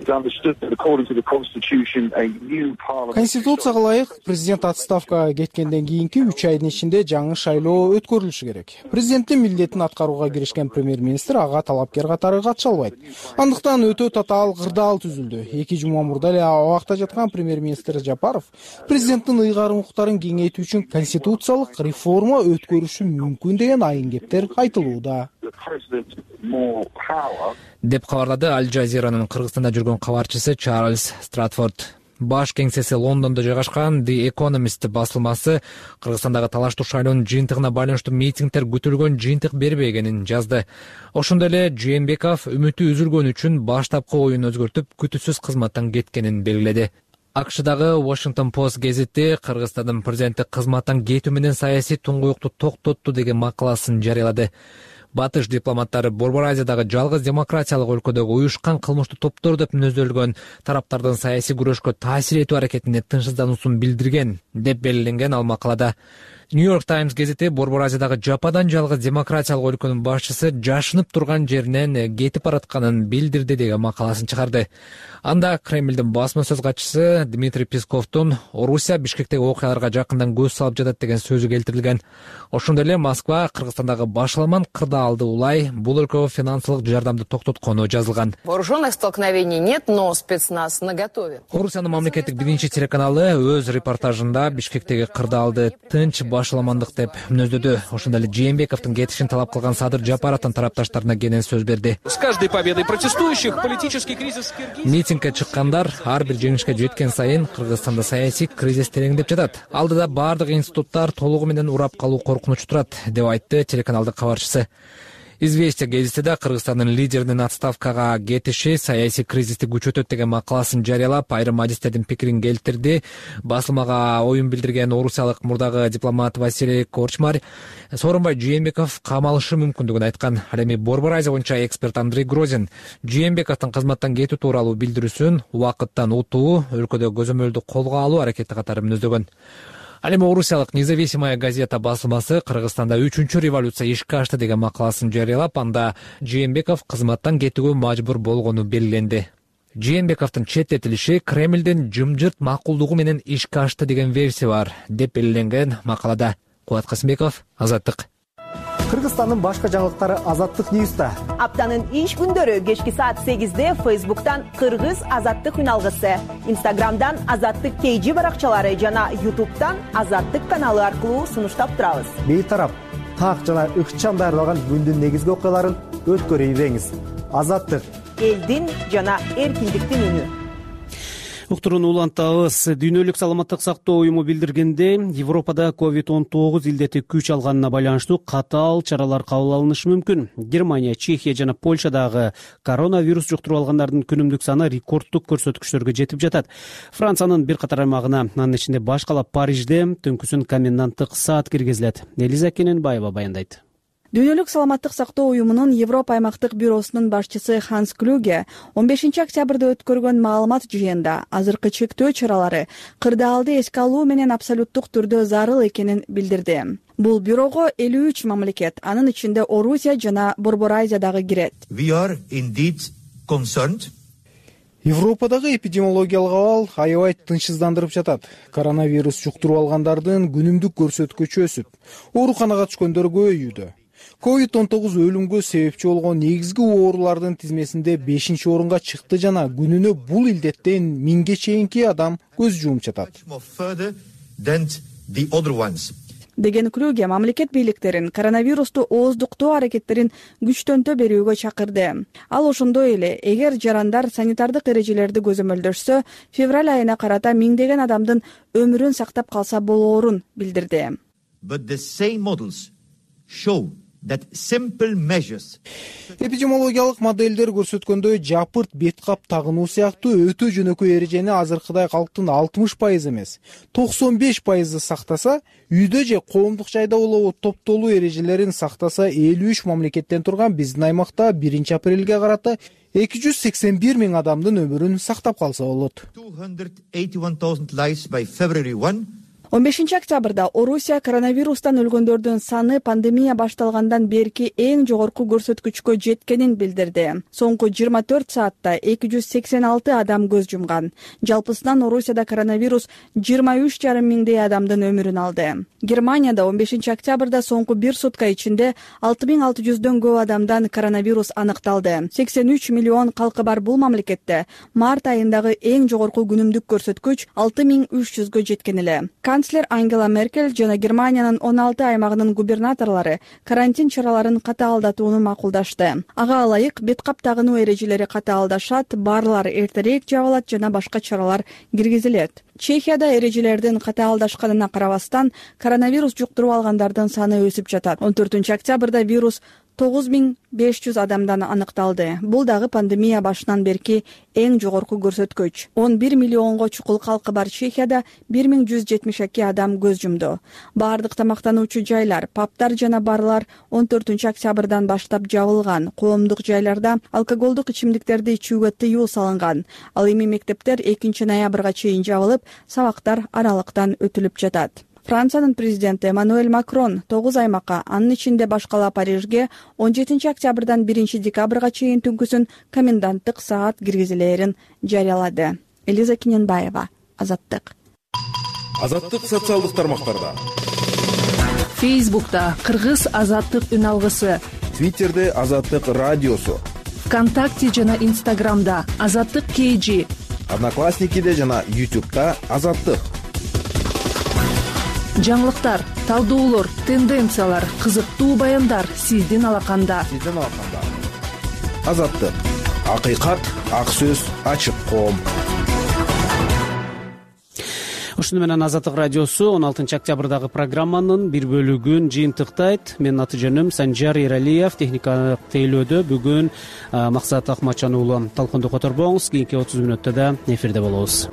Конституцияга ылайык президент отставкага кеткенден кийинки 3 айдын ичинде жаңы шайлоо өткөрүлүшү керек. Президенттин милдетин аткарууга киришкен премьер-министр ага талапкер катары катыша албайт. Андыктан өтө татаал кырдаал түзүлдү. 2 жума мурда эле абакта жаткан премьер-министр Жапаров президенттин ыйгарым укуктарын кеңейтүү үчүн конституциялык реформа өткөрүшү мүмкүн деген айын кептер айтылууда деп кабарлады Аль Жазиранын Кыргызстанда жүргөн кабарчысы Чарльз Стратфорд. Баш кеңсеси Лондондо жайгашкан The Economist басылмасы Кыргызстандагы талаштуу шайлоонун жыйынтыгына байланыштуу митингдер күтүлгөн жыйынтык бербегенин жазды. Ошондой эле Жээнбеков үмүтү үзүлгөн үчүн баштапкы оюн өзгөртүп, күтүүсүз кызматтан кеткенин белгиледи. АКШдагы Washington Post гезити Кыргызстандын президенти кызматтан кетүү менен саясий туңгуюкту токтотту деген макаласын жарыялады. Батыш дипломаттары Борбор Азиядагы жалгыз демократиялык өлкөдөгү уюшкан кылмыштуу топтор деп мүнөздөлгөн тараптардын саясий күрөшкө таасир этүү аракетине тынчсыздануусун билдирген деп белгиленген ал макалада. New York Times гезити Борбор Азиядагы жападан жалгыз демократиялык өлкөнүн башчысы жашынып турган жеринен кетип баратканын билдирди деген макаласын чыгарды. Анда Кремлдин басма сөз катчысы Дмитрий Песковдун Орусия Бишкектеги окуяларга жакындан көз салып жатат деген сөзү келтирилген. Ошондой эле Москва Кыргызстандагы башаламан кырдаалды улай бул өлкөгө финансылык жардамды токтоткону жазылган. Вооруженных столкновений нет, но спецназ наготове. Орусиянын мамлекеттик биринчи телеканалы өз репортажында Бишкектеги кырдаалды тынч башаламандык деп мүнөздөдү. Ошондой эле Жээнбековдун кетишин талап кылган Садыр Жапаровдун тарапташтарына кенен сөз берди. С каждой победой протестующих политический кризис в Киргизии. Митингке чыккандар ар бир жеңишке жеткен сайын Кыргызстанда саясий кризис тереңдеп жатат. Алдыда бардык институттар толугу менен урап калуу коркунучу турат, деп айтты телеканалдын кабарчысы. Известия гезити да Кыргызстандын лидеринин отставкага кетиши саясий кризисти күчөтөт деген макаласын жарыялап, айрым адистердин пикирин келтирди. Басылмага оюн билдирген орусиялык мурдагы дипломат Василий Корчмар Сооронбай Жээнбеков камалышы мүмкүндүгүн айткан. Ал эми Борбор Азия боюнча эксперт Андрей Грозин Жээнбековдун кызматтан кетүү тууралуу билдирүүсүн убакыттан утуу, өлкөдө көзөмөлдү колго алуу аракети катары мүнөздөгөн. Ал эми орусиялык Независимая газета басылмасы Кыргызстанда 3-чү революция ишке ашты деген макаласын жарыялап, анда Жээнбеков кызматтан кетүүгө мажбур болгону белгиленди. Жээнбековдун четтетилиши Кремлдин жымжырт макулдугу менен ишке ашты деген версия бар деп белгиленген макалада. Кубат Касымбеков, Азаттык. Кыргызстандын башка жаңылыктары Азаттык Ньюста. Аптанын иш күндөрү кечки саат 8-де Facebook'tan Кыргыз Азаттык үналгысы, Instagram'dan Азаттык KG баракчалары жана YouTube'дан Азаттык каналы аркылуу сунуштап турабыз. Бейтарап, так жана ыкчам даярдалган күндүн негизги окуяларын өткөрүп ийбеңиз. Азаттык, элдин жана эркиндиктин үнү. Уктурууну улантабыз. Дүйнөлүк саламаттык сактоо уюму билдиргенде, Европада COVID-19 илдети күч алганына байланыштуу катаал чаралар кабыл алынышы мүмкүн. Германия, Чехия жана Польшадагы коронавирус жуктуруп алгандардын күнүмдүк саны рекорддук көрсөткүчтөргө жетип жатат. Франциянын бир катар аймагына, анын ичинде баш кала Парижде түнкүсүн коменданттык саат киргизилет. Элиза Кененбаева баяндайт. Дүйнөлүк саламаттык сактоо уюмунун Европа аймактык бюросунун башчысы Ханс Клюге 15 октябрда өткөргөн маалымат жыйынында азыркы чектөө чаралары кырдаалды эске алуу менен абсолюттук түрдө зарыл экенин билдирди. Бул бюрого 53 мамлекет, анын ичинде Орусия жана Борбор Азия дагы кирет. We are indeed concerned. Европадагы эпидемиологиялык абал аябай тынчсыздандырып жатат. Коронавирус жуктуруп алгандардын күнүмдүк көрсөткүчү өсүп, ооруканага түшкөндөр көбөйүүдө. COVID-19 өлүмгө себепчи болгон негизги оорулардын тизмесинде 5-орунга чыкты жана күнүнө бул илдеттен 1000ге чейинки адам көз жумуп жатат. Деген Клюге мамлекет бийликтерин коронавирусту ооздуктоо аракеттерин күчтөнтө берүүгө чакырды. Ал ошондой эле, эгер жарандар санитардык эрежелерди көзөмөлдөшсө, февраль айына карата 1000 адамдын өмүрүн сактап калса болоорун билдирди. But the same models show that simple measures. Эпидемиологиялык моделдер көрсөткөндөй жапырт бет кап тагынуу сыяктуу өтө жөнөкөй эрежени азыркыдай калктын 60% эмес, 95% сактаса, үйдө же коомдук жайда болобу топтолуу эрежелерин сактаса, 53 мамлекеттен турган биздин аймакта 1-апрелге карата 281 000 адамдын өмүрүн сактап калса болот. 281,000 lives by February 1. 15 октябрда Орусия коронавирустан өлгөндөрдүн саны пандемия башталгандан берки эң жогорку көрсөткүчкө жеткенин билдирди. Соңку 24 саатта 286 адам көз жумган. Жалпысынан Орусияда коронавирус 23,5 миңдей адамдын өмүрүн алды. Германияда 15 октябрда соңку бир сутка ичинде 6600дөн көп адамдан коронавирус аныкталды. 83 миллион калкы бар бул мамлекетте март айындагы эң жогорку күнүмдүк көрсөткүч 6300гө жеткен эле. Канцлер Ангела Меркель жана Германиянын 16 аймагынын губернаторлору карантин чараларын катаалдатууну макулдашты. Ага ылайык бет кап тагынуу эрежелери катаалдашат, барлар эртерээк жабылат жана башка чаралар киргизилет. Чехияда эрежелердин катаалдашканына карабастан коронавирус жуктуруп алгандардын саны өсүп жатат. 14 октябрда вирус 9500 адамдан аныкталды. Бул дагы пандемия башынан берки эң жогорку көрсөткүч. 11 миллионго чукул калкы бар Чехияда 1172 адам көз жумду. Бардык тамактануучу жайлар, пабтар жана барлар 14 октябрдан баштап жабылган. Коомдук жайларда алкоголдук ичимдиктерди ичүүгө тыюу салынган. Ал эми мектептер 2 ноябрга чейин жабылып, сабактар аралыктан өтүлүп жатат. Франциянын президенти Эммануэль Макрон 9 аймакка, анын ичинде баш кала Парижге 17 октябрдан 1 декабрга чейин түнкүсүн коменданттык саат киргизилерин жарыялады. Элиза Кененбаева, Азаттык. Азаттык социалдык тармактарда. Фейсбукта Кыргыз Азаттык үналгысы. Твиттерде Азаттык радиосу. ВКонтакте жана Инстаграмда Азаттык KG. Одноклассникиде жана YouTube'да Азаттык. Жаңылыктар, талдоолор, тенденциялар, кызыктуу баяндар сиздин алаканда. Азаттык. Акыйкат, ак сөз, ачык коом. ушуну менен Азаттык радиосу 16 октябрдагы программанын бир бөлүгүн жыйынтыктайт. Менин аты жөнүм Санжар Эралиев. Техникалык тейлөөдө бүгүн Максат Акматжан уулу. Талкунду которбоңуз. Кийинки 30 мүнөттө да эфирде болобуз.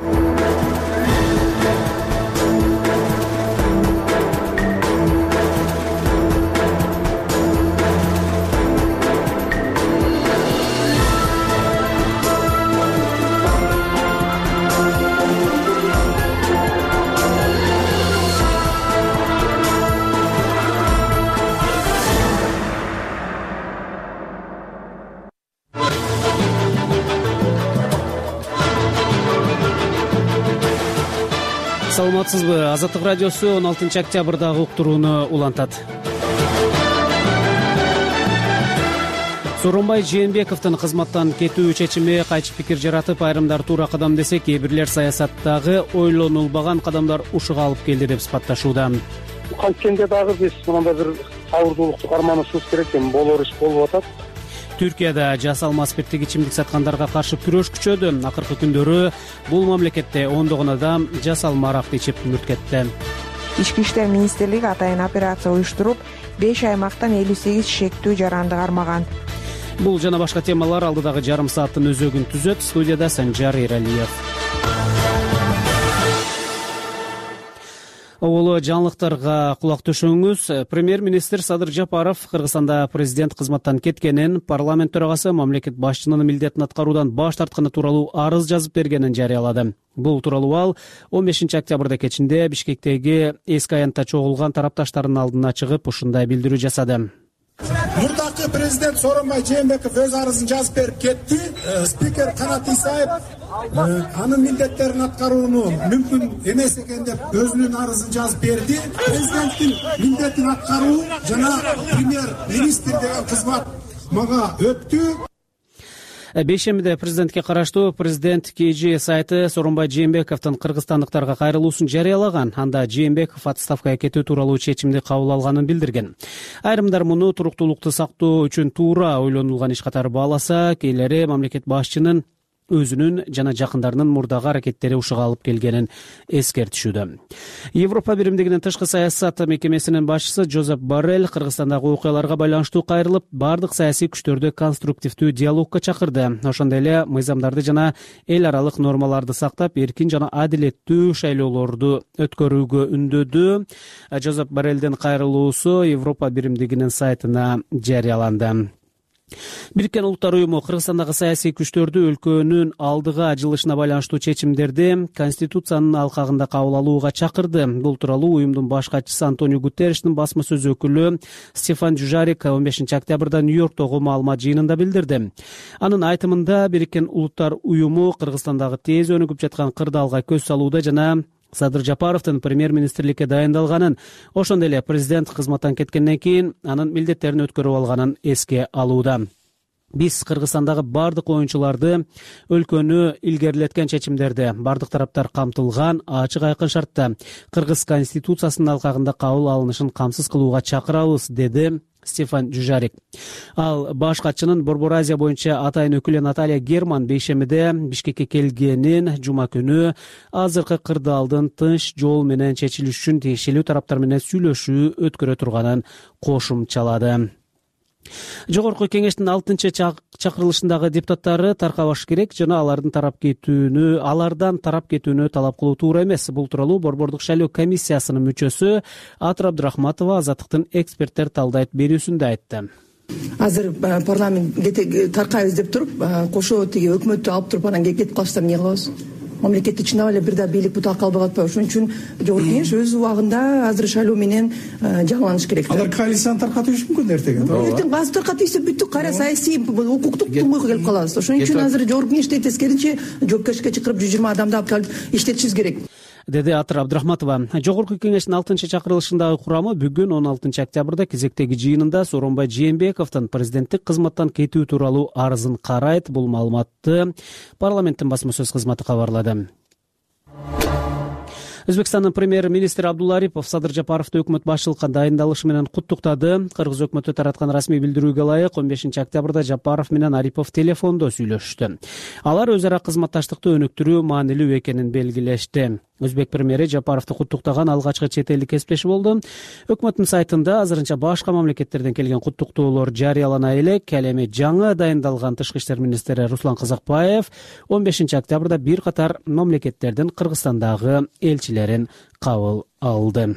Саламатсызбы? Азаттык радиосу 16 октябрдагы уктурууну улантат. Сооронбай Жээнбековдун кызматтан кетүү чечими кайчы пикир жаратып, айрымдар туура кадам десе, кээ бирлер саясаттагы ойлонулбаган кадамдар ушуга алып келди деп сыпатташууда. Кайткенде дагы биз мындай бир сабырдуулукту карманышыбыз керек экен. Болор иш болуп атат. Түркияда жасалма спирттик ичимдик саткандарга каршы күрөш күчөдү. Акыркы күндөрү бул мамлекетте ондогон адам жасалма аракты ичип мүрт кетти. Ички иштер министрлиги атайын операция уюштуруп, 5 аймактан 58 шектүү жаранды кармаган. Бул жана башка темалар алдыдагы жарым сааттын өзөгүн түзөт. Студияда Санжар Эралиев. Оболо жаңылыктарга кулак төшөңүз. Премьер-министр Садыр Жапаров Кыргызстанда президент кызматтан кеткенин, парламент төрагасы мамлекет башчынын милдетин аткаруудан баш тартканы тууралуу арыз жазып бергенин жарыялады. Бул тууралуу ал 15 октябрда кечинде Бишкектеги эски аянтта чогулган тарапташтардын алдына чыгып ушундай билдирүү жасады. Мурдакы президент Сооронбай Жээнбеков өз арызын жазып берип кетти. Спикер Канат Исаев анын милдеттерин аткарууну мүмкүн эмес экен деп өзүнүн арызын жазып берди. Президенттин милдетин аткаруу жана премьер-министр деген кызмат мага өттү. Бейшембиде президентке караштуу Президент КЖ сайты Сооронбай Жээнбековдун кыргызстандыктарга кайрылуусун жарыялаган. Анда Жээнбеков отставкага кетүү тууралуу чечимди кабыл алганын билдирген. Айрымдар муну туруктуулукту сактоо үчүн туура ойлонулган иш катары бааласа, кээлери мамлекет башчынын өзүнүн жана жакындарынын мурдагы аракеттери ушуга алып келгенин эскертишүүдө. Европа биримдигинин тышкы саясат мекемесинин башчысы Жозеп Боррелл Кыргызстандагы окуяларга байланыштуу кайрылып, бардык саясий күчтөрдү конструктивдүү диалогко чакырды. Ошондой эле мыйзамдарды жана эл аралык нормаларды сактап, эркин жана адилеттүү шайлоолорду өткөрүүгө үндөдү. Жозеп Борреллдин кайрылуусу Европа биримдигинин сайтына жарыяланды. Бириккен Улуттар уюму Кыргызстандагы саясий күчтөрдү өлкөнүн алдыга жылышына байланыштуу чечимдерди Конституциянын алкагында кабыл алууга чакырды. Бул тууралуу уюмдун баш катчысы Антонио Гутерриштин басма сөз өкүлү Стефан Дюжарик 15 октябрда Нью-Йорктогу маалымат жыйынында билдирди. Анын айтымында Бириккен Улуттар уюму Кыргызстандагы тез өнүгүп жаткан кырдаалга көз салууда жана Садыр Жапаровдун премьер-министрликке дайындалганын, ошондой эле президент кызматтан кеткенден кийин анын милдеттерин өткөрүп алганын эске алууда. Биз Кыргызстандагы бардык оюнчуларды өлкөнү илгерилеткен чечимдерди бардык тараптар камтылган ачык айкын шартта Кыргыз конституциясынын алкагында кабыл алынышын камсыз кылууга чакырабыз, деди Стефан Дюжарик. Ал баш катчынын Борбор Азия боюнча атайын өкүлү Наталья Герман бейшембиде Бишкекке келгенин, жума күнү азыркы кырдаалдын тынч жол менен чечилиш үчүн тиешелүү тараптар менен сүйлөшүү өткөрө турганын кошумчалады. Жогорку кеңештин 6-чакырылышындагы депутаттары таркабаш керек жана алардан тарап кетүүнү талап кылуу туура эмес. Бул тууралуу Борбордук шайлоо комиссиясынын мүчөсү Атыр Абдрахматова Азаттыктын эксперттер талдайт берүүсүндө айтты. Азыр парламент таркайбыз деп туруп, кошо тиги өкмөттү алып туруп анан кетип калыштар эмне кылабыз? Мамлекетти чындап эле бир да бийлик бутак калбай атпайбы? Ошон үчүн жогорку кеңеш өз убагында азыр шайлоо менен жагыланыш керек. Алар коалицияны таркатышы мүмкүн эртең. Эртең базы таркатып ийсе бүттүк, кайра саясий укуктук тумойго келип калабыз. Ошон үчүн азыр жогорку кеңеште тескеринче жоопкерчиликке чакырып 120 адамды алып келип иштетишибиз керек, деди Атыр Абдрахматова. Жогорку кеңештин 6-чакырылышындагы курамы бүгүн 16 октябрда кезектеги жыйынында Сооронбай Жээнбековдун президенттик кызматтан кетүү тууралуу арызын карайт. Бул маалыматты парламенттин басма сөз кызматы кабарлады. Өзбекстандын премьер-министри Абдулла Арипов Садыр Жапаровду өкмөт башчылыкка дайындалышы менен куттуктады. Кыргыз өкмөтү тараткан расмий билдирүүгө ылайык 15 октябрда Жапаров менен Арипов телефондо сүйлөшүштү. Алар өз ара кызматташтыкты өнүктүрүү маанилүү экенин белгилешти. Өзбек премьери Жапаровду куттуктаган алгачкы чет элдик кесиптеши болду. Өкмөттүн сайтында азырынча башка мамлекеттерден келген куттуктоолор жарыялана элек. Ал эми жаңы дайындалган тышкы иштер министри Руслан Казакбаев 15 октябрда бир катар мамлекеттердин Кыргызстандагы элчилерин кабыл алды.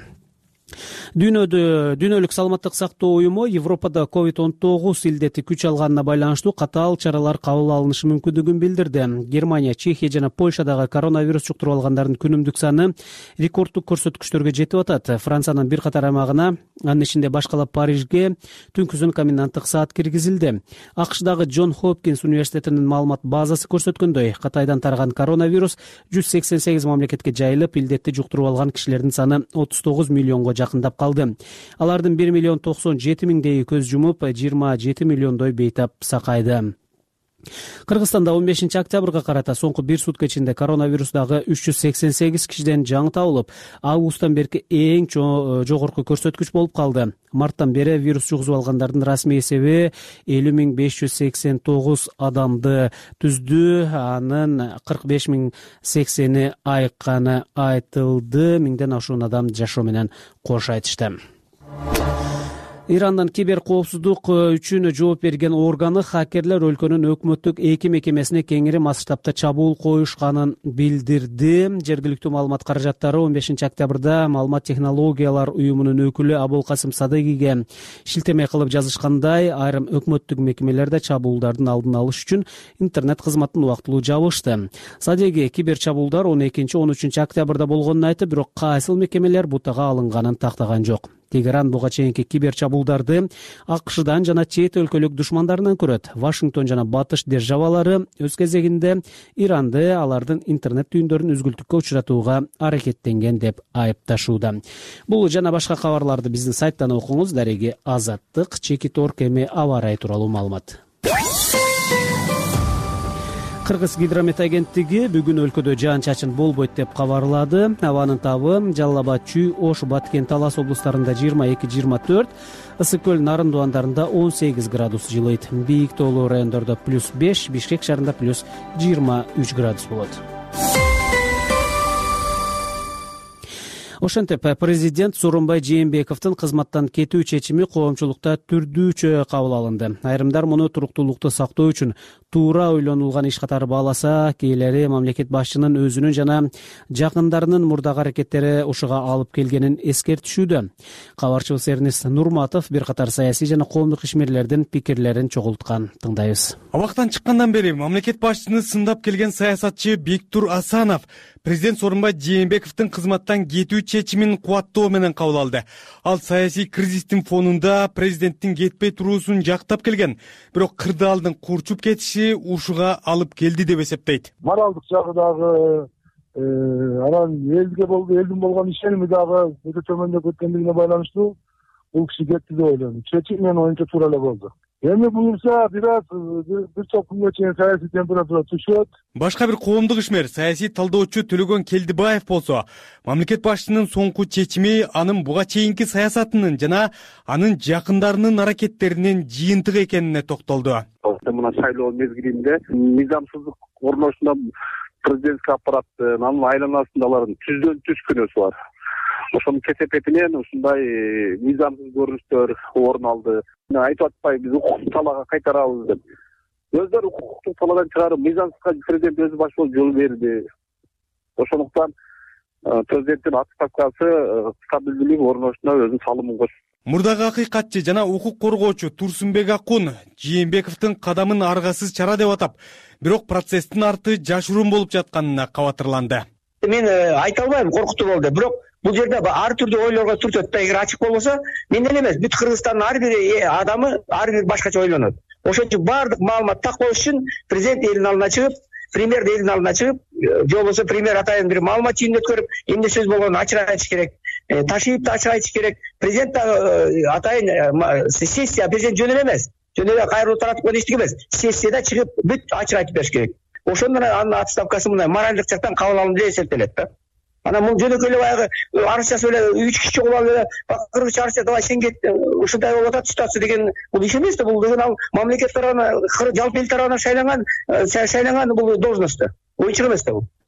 Дүйнөлүк саламаттык сактоо уюму Европада COVID-19 илдети күч алганына байланыштуу катаал чаралар кабыл алынышы мүмкүндүгүн билдирди. Германия, Чехия жана Польшадагы коронавирус жуктуруп алгандардын күнүмдүк саны рекордтук көрсөткүчтөргө жетип атат. Франциянын бир катар аймагына, анын ичинде башкалап Парижге түнкүсүн коменданттык саат киргизилди. АКШдагы Джон Хопкинс университетинин маалымат базасы көрсөткөндөй, Кытайдан тараган коронавирус 188 мамлекетке жайылып, илдетти жуктуруп алган кишилердин саны 39 миллионго жакындап калды. Алардын 1 миллион 97 миңдейи көз жумуп, 27 миллиондой бейтап сакайды. Кыргызстанда 15 октябрга карата соңку бир сутка ичинде коронавирусдагы 388 кишиден жаңы табылып, августтан берки эң жогорку көрсөткүч болуп калды. Марттан бери вирус жугузуп алгандардын расмий эсеби 50.589 адамды түздү. Анын 45.080 айыкканы айтылды. 1000ден ашуун адам жашоо менен кош айтышты. Ирандан киберкоопсуздук үчүн жооп берген органы хакерлер өлкөнүн өкмөттүк эки мекемесине кеңири масштабта чабуул коюшканын билдирди. Жергиликтүү маалымат каражаттары 15 октябрда Маалымат технологиялар уюмунун өкүлү Абулкасым Садыгиге шилтеме кылып жазышкандай, айрым өкмөттүк мекемелерде чабуулдардын алдын алыш үчүн интернет кызматын убактылуу жабышты. Садыги кибер чабуулдар 12-13 октябрда болгонун айтып, бирок кайсыл мекемелер бутага алынганын тактаган жок. Тегеран буга чейинки кибер чабуулдарды АКШдан жана чет өлкөлүк душмандарынан көрөт. Вашингтон жана Батыш державалары өз кезегинде Иранды алардын интернет түйүндөрүн үзгүлтүккө учуратууга аракеттенген деп айыпташууда. Бул жана башка кабарларды биздин сайттан окуңуз. Дареги Азаттык, Чекит.орг эми аба ырайы тууралуу маалымат. Кыргыз гидромет агенттиги бүгүн өлкөдө жаан-чачын болбойт деп кабарлады. Абанын табы Жалал Абад, Чүй, Ош, Баткен, Талас облустарында 22-24, Ысык көл, Нарын дуандарында 18 градус жылыйт. Бийик тоолуу райондордо +5, Бишкек шаарында +23 градус болот. Ошентип, президент Сооронбай Жээнбековдун кызматтан кетүү чечими коомчулукта түрдүүчө кабыл алынды. Айрымдар муну туруктуулукту сактоо үчүн туура ойлонулган иш катары бааласа, кээделери мамлекет башчынын өзүнүн жана жакындарынын мурдагы аракеттери ушуга алып келгенин эскертишүүдө. Кабарчыбыз Эрнис Нурматов бир катар саясий жана коомдук ишмерлердин пикирлерин чогулткан. Тыңдайбыз. Абактан чыккандан бери мамлекет башчыны сындап келген саясатчы Бектур Асанов президент Сооронбай Жээнбековдун кызматтан кетүү чечимин кубаттоо менен кабыл алды. Ал саясий кризистин фонунда президенттин кетпей туруусун жактап келген, бирок кырдаалдын курчуп кетиши ушуга алып келди деп эсептейт. Моралдык жагы дагы, анан элдин болгон ишеними дагы өтө төмөндөп кеткендигине байланыштуу бул киши кетти деп ойлойм. Чечим менин оюмча туура эле болду. Эми буюрса бир топ күнгө чейин саясий температура түшөт. Башка бир коомдук ишмер, саясий талдоочу Төлөгөн Келдибаев болсо, мамлекет башчынын соңку чечими анын буга чейинки саясатынын жана анын жакындарынын аракеттеринин жыйынтыгы экенине токтолду. Мына шайлоо мезгилинде мыйзамсыздык орношуна президентский аппараттын анын айланасында алардын түздөн түз күнөөсү бар. Ошонун кесепетинен ушундай мыйзамсыз көрүнүштөр орун алды. Айтып атпай биз укуктук талаага кайтарабыз деп. Өздөрү укуктук талаадан чыгарып, мыйзамсызга президент өзү баш болуп жол берди. Ошондуктан президенттин отставкасы стабилдүүлүк орношуна өзүнүн салымын кошду. Мурдагы акыйкатчы жана укук коргоочу Турсунбек Акун Жээнбековдун кадамын аргасыз чара деп атап, бирок процесстин арты жашыруун болуп жатканына кабатырланды. Мен айта албайм, коркутуу болду, бирок бул жерде ар түрдүү ойлорго түртөт да. Эгер ачык болбосо, менден эмес, бүт Кыргызстандын ар бир адамы ар бир башкача ойлонот. Ошон үчүн баардык маалымат так болуш үчүн президент элдин алдына чыгып, премьер элдин алдына чыгып, же болбосо премьер атайын бир маалымат жыйынын өткөрүп, эмне сөз болгонун ачык айтыш керек. Ташиев да ачык айтыш керек. Президент да атайын сессия президент жөн эле эмес. Жөн эле кайрылуу таратып койгон эчтеке эмес. Сессияда чыгып бүт ачык айтып бериш керек. Ошондон анын отставкасы мындай моралдык жактан кабыл алынды деп эсептелет да. Анан бул жөнөкөй эле баягы арыз жазып эле 3 киши чогулуп алып эле кыргызча арыз давай сен кет, ушундай болуп атат ситуация деген бул иш эмес да. Бул деген ал мамлекет тарабынан жалпы эл тарабынан шайланган бул должность да. Ойчук эмес да бул.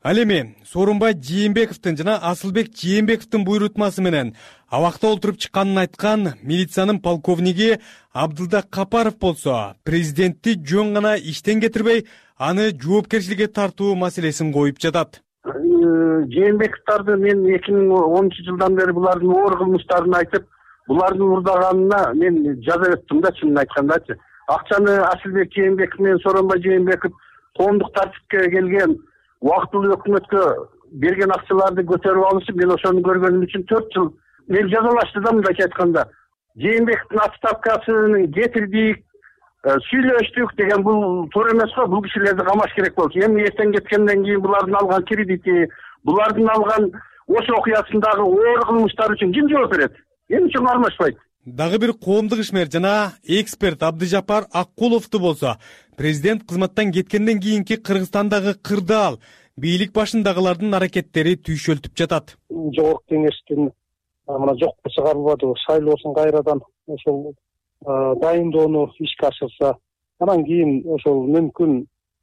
Ал эми Сооронбай Жээнбековдун жана Асылбек Жээнбековдун буйрутмасы менен абакта олтуруп чыкканын айткан милициянын полковниги Абдылда Капаров болсо, президентти жөн гана иштен кетирбей, аны жоопкерчиликке тартуу маселесин коюп жатат. Жээнбековдорду мен 2010-жылдан бери булардын оор кылмыштарын айтып, булардын урдаганына мен жаза өттүм да, чынын айткандачы. Акчаны Асылбек Жээнбеков менен Сооронбай Жээнбеков коомдук тартипке келген убактылуу өкмөткө берген акчаларды көтөрүп алышып, мен ошону көргөнүм үчүн 4 жыл мен жазалашты да, мындайча айтканда. Жээнбековдун отставкасын кетирдик, сүйлөштүк деген бул туура эмес го. Бул кишилерди камаш керек болчу. Эми эртең кеткенден кийин булардын алган кредити, булардын алган ошо окуясындагы оор кылмыштар үчүн ким жооп берет? Эми үчүн аралашпайт. Дагы бир коомдук ишмер жана эксперт Абдыжапар Аккуловду болсо, президент кызматтан кеткенден кийинки Кыргызстандагы кырдаал, бийлик башындагылардын аракеттери түйшөлтүп жатат. Жогорку кеңештин мына жокко чыгарылбады, шайлоосун кайрадан ошол дайындоону ишке ашырса, анан кийин ошол мүмкүн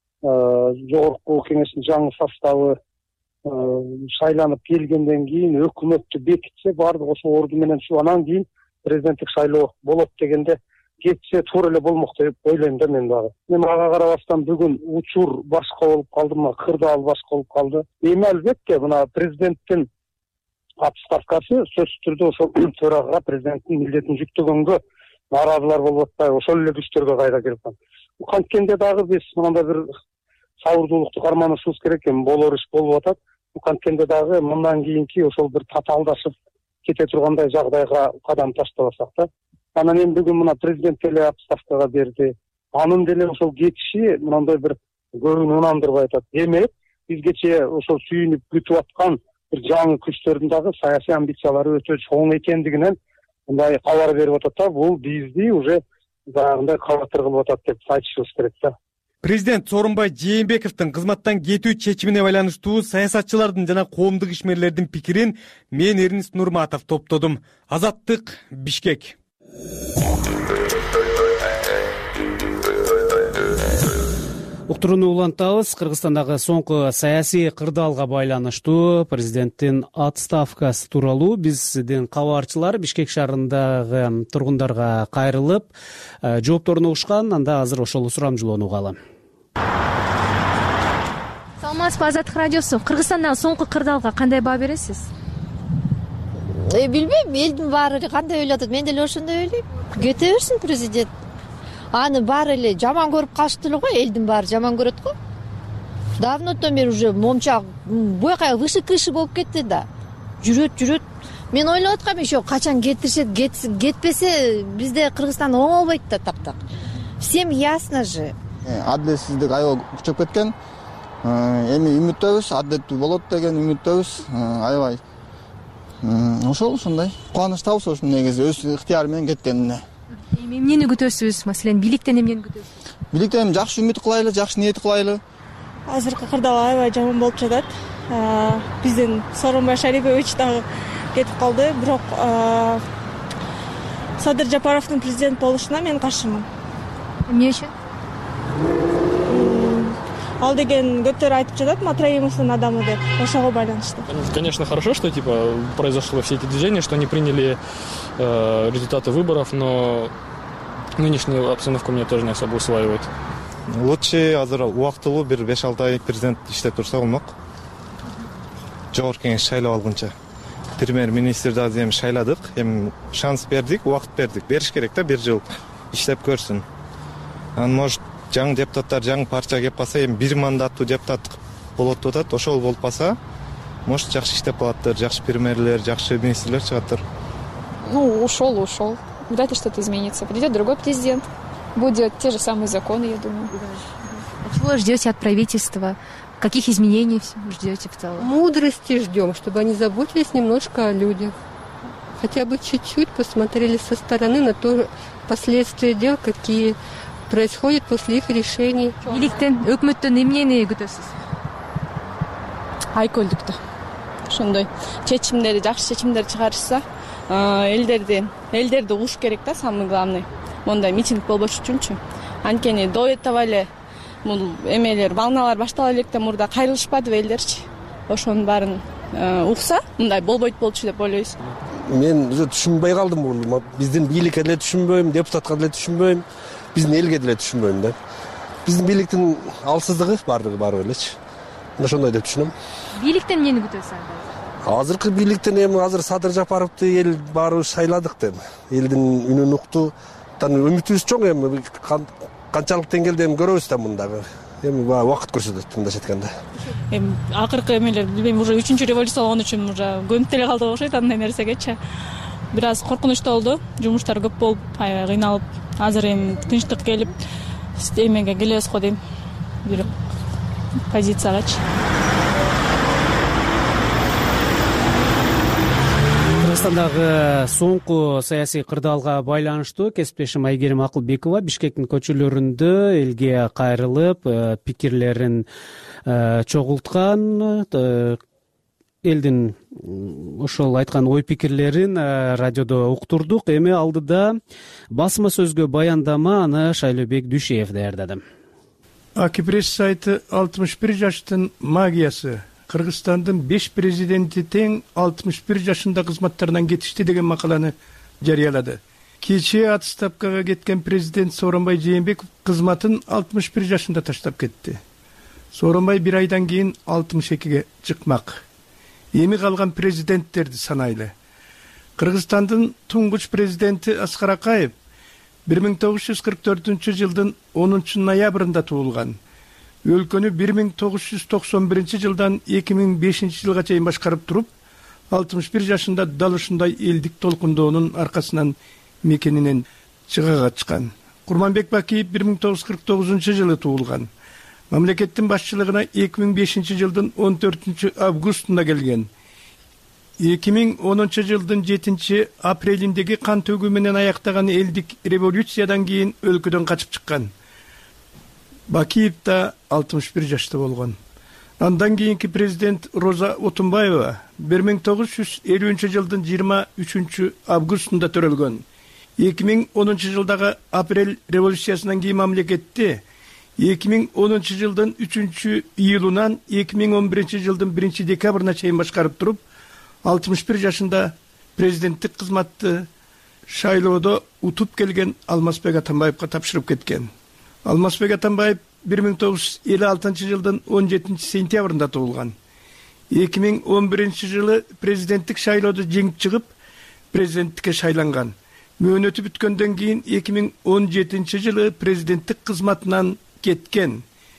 жогорку кеңештин жаңы составы шайланып келгенден кийин өкмөттү бекитсе, баардык ошол орду менен анан кийин президенттик шайлоо болот дегенде кетсе туура эле болмок деп ойлойм да мен дагы. Мен ага карабастан бүгүн учур башка болуп калды, мына кырдаал башка болуп калды. Эми албетте мына президенттин отставкасы сөзсүз түрдө ошол төрага президенттин милдетин жүктөгөнгө нааразылар болуп атпайбы, ошол эле күчтөргө кайра келип калат. Канткенде дагы биз мындай бир сабырдуулукту карманышыбыз керек экен, болор иш болуп атат. Канткенде дагы мындан кийинки ошол бир татаалдашып кете тургандай жагдайга кадам таштабасак да. Анан эми бүгүн мына президент деле отставкага берди. Анын деле ошол кетиши мындай бир көбүн ынандырбай атат. Демек, бизгече ошол сүйүнүп күтүп аткан бир жаңы күчтөрдүн дагы саясий амбициялары өтө чоң экендигинен мындай кабар берип атат да. Бул бизди уже баягындай кабатыр кылып атат деп айтышыбыз керек да. Президент Сооронбай Жээнбековдун кызматтан кетүү чечимине байланыштуу саясатчылардын жана коомдук ишмерлердин пикирин мен Эрнест Нурматов топтодум. Азаттык, Бишкек. Уктурууну улантабыз. Кыргызстандагы соңку саясий кырдаалга байланыштуу президенттин отставкасы тууралуу биздин кабарчылар Бишкек шаарындагы тургундарга кайрылып жоопторун угушкан. Анда азыр ошол сурамжылоону угалы. Саламатсызбы, Азаттык радиосу. Кыргызстандагы соңку кырдаалга кандай баа бересиз? Билбейм, элдин баары кандай ойлоп атат, мен деле ошондой ойлойм. Кете берсин президент. Аны баары эле жаман көрүп калышты эле го, элдин баары жаман көрөт го. Давнотон бери уже момча буяка вышы-кышы болуп кетти да. Жүрөт. Мен ойлоп аткам, еще качан кетиришет, кетпесе бизде Кыргызстан оң болбойт да таптак. Всем ясно же. Адилетсиздик аябай күчөп кеткен. Эми үмүттөбүз, адилеттүү болот деген үмүттөбүз. Аябай ошол кубанычтабыз ошо негизи өз ыктыяры менен кеткенине. Эмнени күтөсүз? Маселен, бийликтен эмнени күтөсүз? Бийликтен жакшы үмүт кылайлы, жакшы ниет кылайлы. Азыркы кырдаал аябай жаман болуп жатат. Биздин Сооронбай Шарипович дагы кетип калды, бирок Садыр Жапаровдун президент болушуна мен каршымын. Эмне үчүн? Ал деген көптөр айтып жатат, Матраимовдун адамы деп, ошого байланыштуу. Конечно, хорошо, что произошло все эти движения, что они приняли результаты выборов, но нынешняя обстановка меня тоже не особо усваивает. Лучше азыр убактылуу бир 5-6 ай президент иштеп турса болмок. Жогорку кеңеш шайлап алгынча. Премьер-министрди азыр эми шайладык, эми шанс бердик, убакыт бердик. Бериш керек да, 1 жыл иштеп көрсүн. Анан может жаңы депутаттар, жаңы партия кеп калса, эми 1 мандаттуу депутат болот деп атат. Ошол болуп калса, может жакшы иштеп калаттыр, жакшы премьерлер, жакшы министрлер чыгаттыр. Ушел. Вряд ли что-то изменится. Придет другой президент, будут те же самые законы, я думаю. А чего ждете от правительства? Каких изменений ждете в целом? Мудрости ждем, чтобы они заботились немножко о людях. Хотя бы чуть-чуть посмотрели со стороны на то последствия дел, какие происходят после их решений. Бийликтен, өкмөттөн эмнени күтөсүз? Айкөлдүктү. Ошондой чечимдерди, жакшы чечимдер чыгарышса, элдерди угуш керек да, самый главный. Мондай митинг болбош үчүнчү. Анткени до этого эле бул эмелер, волналар баштала электе мурда кайрылышпадыбы элдерчи? ошонун баарын укса мындай болбойт болчу деп ойлойбуз. Мен уже түшүнбөй калдым бул. Биздин бийликке деле түшүнбөйм, депутатка деле түшүнбөйм, биздин элге деле түшүнбөйм да. Биздин бийликтин алсыздыгы бардыгы бар элечи. Ошондой деп түшүнөм. Бийликтен эмнени күтөсүз анда? Азыркы бийликтен эми азыр Садыр Жапаровду эл баарыбыз шайладык деп. Элдин үнүн укту. Үмүтүбүз чоң эми канчалык деңгээлде эми көрөбүз да мындагы. Эми убакыт көрсөтөт мындайча айтканда. Эми акыркы эмелер билбейм, уже 3-чү революция болгон үчүн уже көнүп деле калдык окшойт андай нерсегечи. Бир аз коркунучтуу болду. Жумуштар көп болуп, аябай кыйналып, азыр эми тынчтык келип, эмеге келебиз го дейм. Бир позициягачы. Кыргызстандагы соңку саясий кырдаалга байланыштуу кесиптешим Айгерим Акылбекова Бишкектин көчөлөрүндө элге кайрылып, пикирлерин чогулткан, элдин ошол айткан ой пикирлерин радиодо уктурдук. Эми алдыда басма сөзгө баяндама аны Шайлообек Дүйшеев даярдады. Акипресс сайты 61 жаштын магиясы. Кыргызстандын 5 президенти тең 61 жашында кызматтарынан кетишти деген макаланы жарыялады. Кечээ отставкага кеткен президент Сооронбай Жээнбеков кызматын 61 жашында таштап кетти. Сооронбай бир айдан кийин 62ге чыкмак. Эми калган президенттерди санайлы. Кыргызстандын туңгуч президенти Аскар Акаев 1944-жылдын 10 ноябрында туулган. Өлкөнү 1991 жылдан 2005 жылга чейин башкарып туруп, 61 жашында дал ушундай элдик толкундоонун аркасынан мекенинен чыгага чыккан. Курманбек Бакиев 1949 жылы туулган. Мамлекеттин башчылыгына 2005 жылдын 14 августунда келген. 2010 жылдын 7 апрелиндеги кан төгүү менен аяктаган элдик революциядан кийин өлкөдөн качып чыккан. Бакиев да 61 жашта болгон. Андан кийинки президент Роза Отунбаева 1950 жылдын 23 августунда төрөлгөн. 2010 жылдагы апрель революциясынан кийин мамлекетти 2010 жылдын 3 июлунан 2011 жылдын 1 декабрына чейин башкарып туруп, 61 жашында президенттик кызматты шайлоодо утуп келген Алмазбек Атамбаевга тапшырып кеткен. Алмазбек Атамбаев 1956 жылдын 17 сентябрында туулган. 2011 жылы президенттик шайлоодо жеңип чыгып, президенттикке шайланган. Мөөнөтү бүткөндөн кийин 2017 жылы президенттик кызматынан кеткен.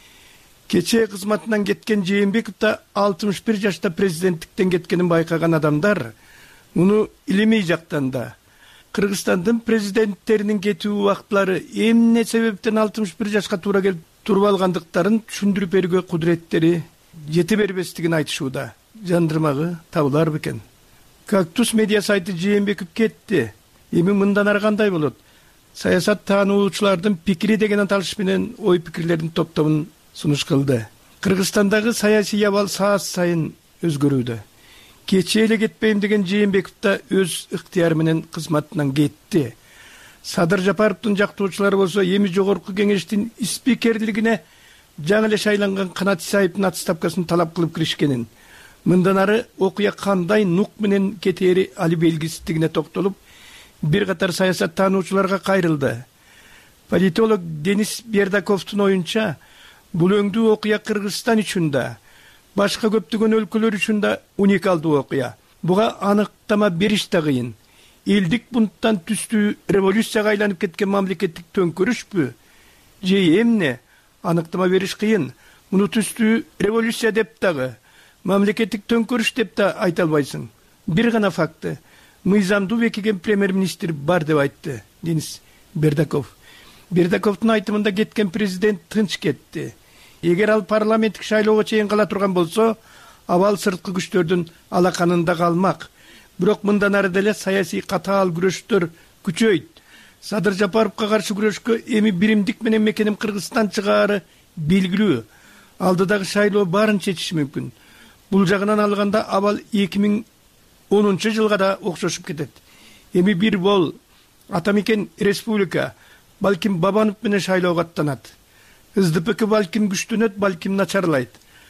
Кечээ кызматынан кеткен Жээнбеков да 61 жашта президенттиктен кеткенин байкаган адамдар муну илимий жактан да Кыргызстандын президенттеринин кетүү убакытлары эмне себептен 61 жашка туура келип туруп алгандыктарын түшүндүрүп берүүгө кудуреттери жете бербестигин айтышууда. Жандырмагы табылар бекен. Кактус медиа сайты Жээнбеков кетти. Эми мындан ары кандай болот? Саясат таануучулардын пикири деген аталыш менен ой пикирлердин топтомун сунуш кылды. Кыргызстандагы саясий абал саат сайын өзгөрүүдө. Кечээ эле кетпейм деген Жээнбеков да өз ыктыяры менен кызматынан кетти. Садыр Жапаровдун жактоочулары болсо эми жогорку кеңештин спикерлигине жаңы эле шайланган Канат Исаевдин отставкасын талап кылып киришкенин, мындан ары окуя кандай нук менен кетери али белгисиздигине токтолуп, бир катар саясат таануучуларга кайрылды. Политолог Денис Бердаковдун оюнча, бул өңдүү окуя Кыргызстан үчүн да, башка көптөгөн өлкөлөр үчүн да уникалдуу окуя. Буга аныктама бериш да кыйын. Элдик бунттан түстүү революцияга айланып кеткен мамлекеттик төңкөрүшпү? Же эмне? Аныктама бериш кыйын. Муну түстүү революция деп дагы, мамлекеттик төңкөрүш деп да айта албайсың. Бир гана факты. Мыйзамдуу бекиген премьер-министр бар деп айтты Денис Бердаков. Бердаковдун айтымында кеткен президент тынч кетти. Эгер ал парламенттик шайлоого чейин кала турган болсо, абал сырткы күчтөрдүн алаканында калмак. Бирок мындан ары деле саясий катаал күрөштөр күчөйт. Садыр Жапаровго каршы күрөшкө эми биримдик менен мекеним Кыргызстан чыгаары белгилүү. Алдыдагы шайлоо баарын чечиши мүмкүн. Бул жагынан алганда абал 2010 жылга да окшошуп кетет. Эми бир бол атамекен республика, балким Бабанов менен шайлоого аттанат. СДПК балким күчтөнөт, балким начарлайт.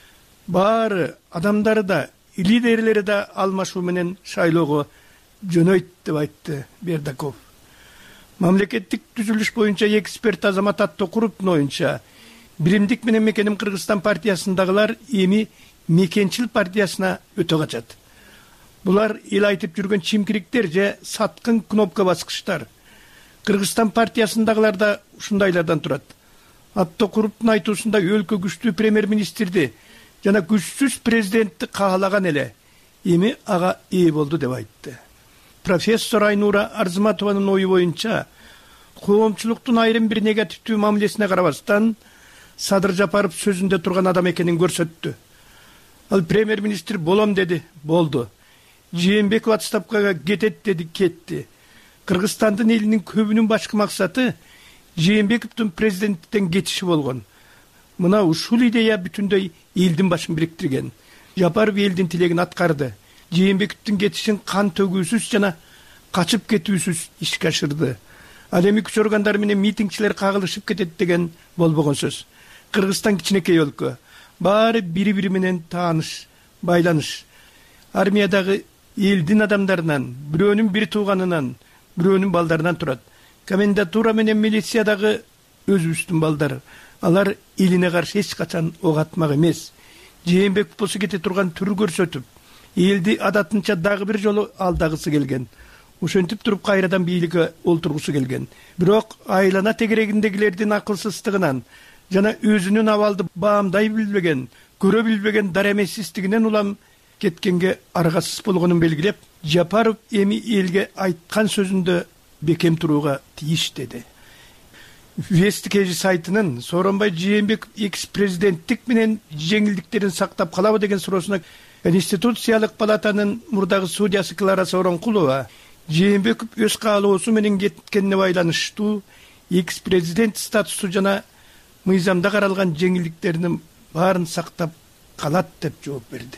баары адамдары да лидерлери да алмашуу менен шайлоого жөнөйт деп айтты Бердаков. Мамлекеттик түзүлүш боюнча эксперт Азамат Аттокуровдун оюнча Биримдик менен Мекеним Кыргызстан партиясындагылар эми Мекенчил партиясына өтө качат. Булар эл айтып жүргөн чимкириктер же саткын кнопка баскычтар. Кыргызстан партиясындагылар да ушундайлардан турат. Аттокуровдун айтуусунда өлкө күчтүү премьер-министрди жана күчсүз президентти каалаган эле эми ага ээ болду деп айтты. Профессор Айнура Арзыматованын ою боюнча коомчулуктун айрым бир негативдүү мамилесине карабастан Садыр Жапаров сөзүндө турган адам экенин көрсөттү. Ал премьер-министр болом деди, болду. Жээнбеков отставкага кетет деди, кетти. Кыргызстандын элинин көбүнүн башкы максаты Жээнбековдун президенттен кетиши болгон. Мына ушул идея бүтүндөй элдин башын бириктирген. Жапаров элдин тилегин аткарды. Жээнбековдун кетишин кан төгүүсүз жана качып кетүүсүз ишке ашырды. Ал эми күч органдары менен митингчилер кагылышып кетет деген болбогон сөз. Кыргызстан кичинекей өлкө. Баары бири-бири менен тааныш, байланыш. Армиядагы элдин адамдарынан, бирөөнүн бир тууганынан, бирөөнүн балдарынан турат. Комендатура менен милициядагы өзүбүздүн балдар. Алар элине каршы эч качан ок атмак эмес. Жээнбеков болсо кете турган түр көрсөтүп, элди адатынча дагы бир жолу алдагысы келген. Ошентип туруп кайрадан бийликке олтургусу келген. Бирок айлана тегерегиндегилердин акылсыздыгынан жана өзүнүн абалды баамдай билбеген, көрө билбеген даремесиздигинен улам кеткенге аргасыз болгонун белгилеп, Жапаров эми элге айткан сөзүндө бекем турууга тийиш деди. Вестикежи сайтынын Сооронбай Жээнбеков экс-президенттик менен жеңилдиктерин сактап калабы деген суроосуна Конституциялык палатанын мурдагы судьясы Клара Сооронкулова Жээнбеков өз каалоосу менен кеткенине байланыштуу экс-президент статусу жана мыйзамда каралган жеңилдиктеринин баарын сактап калат деп жооп берди.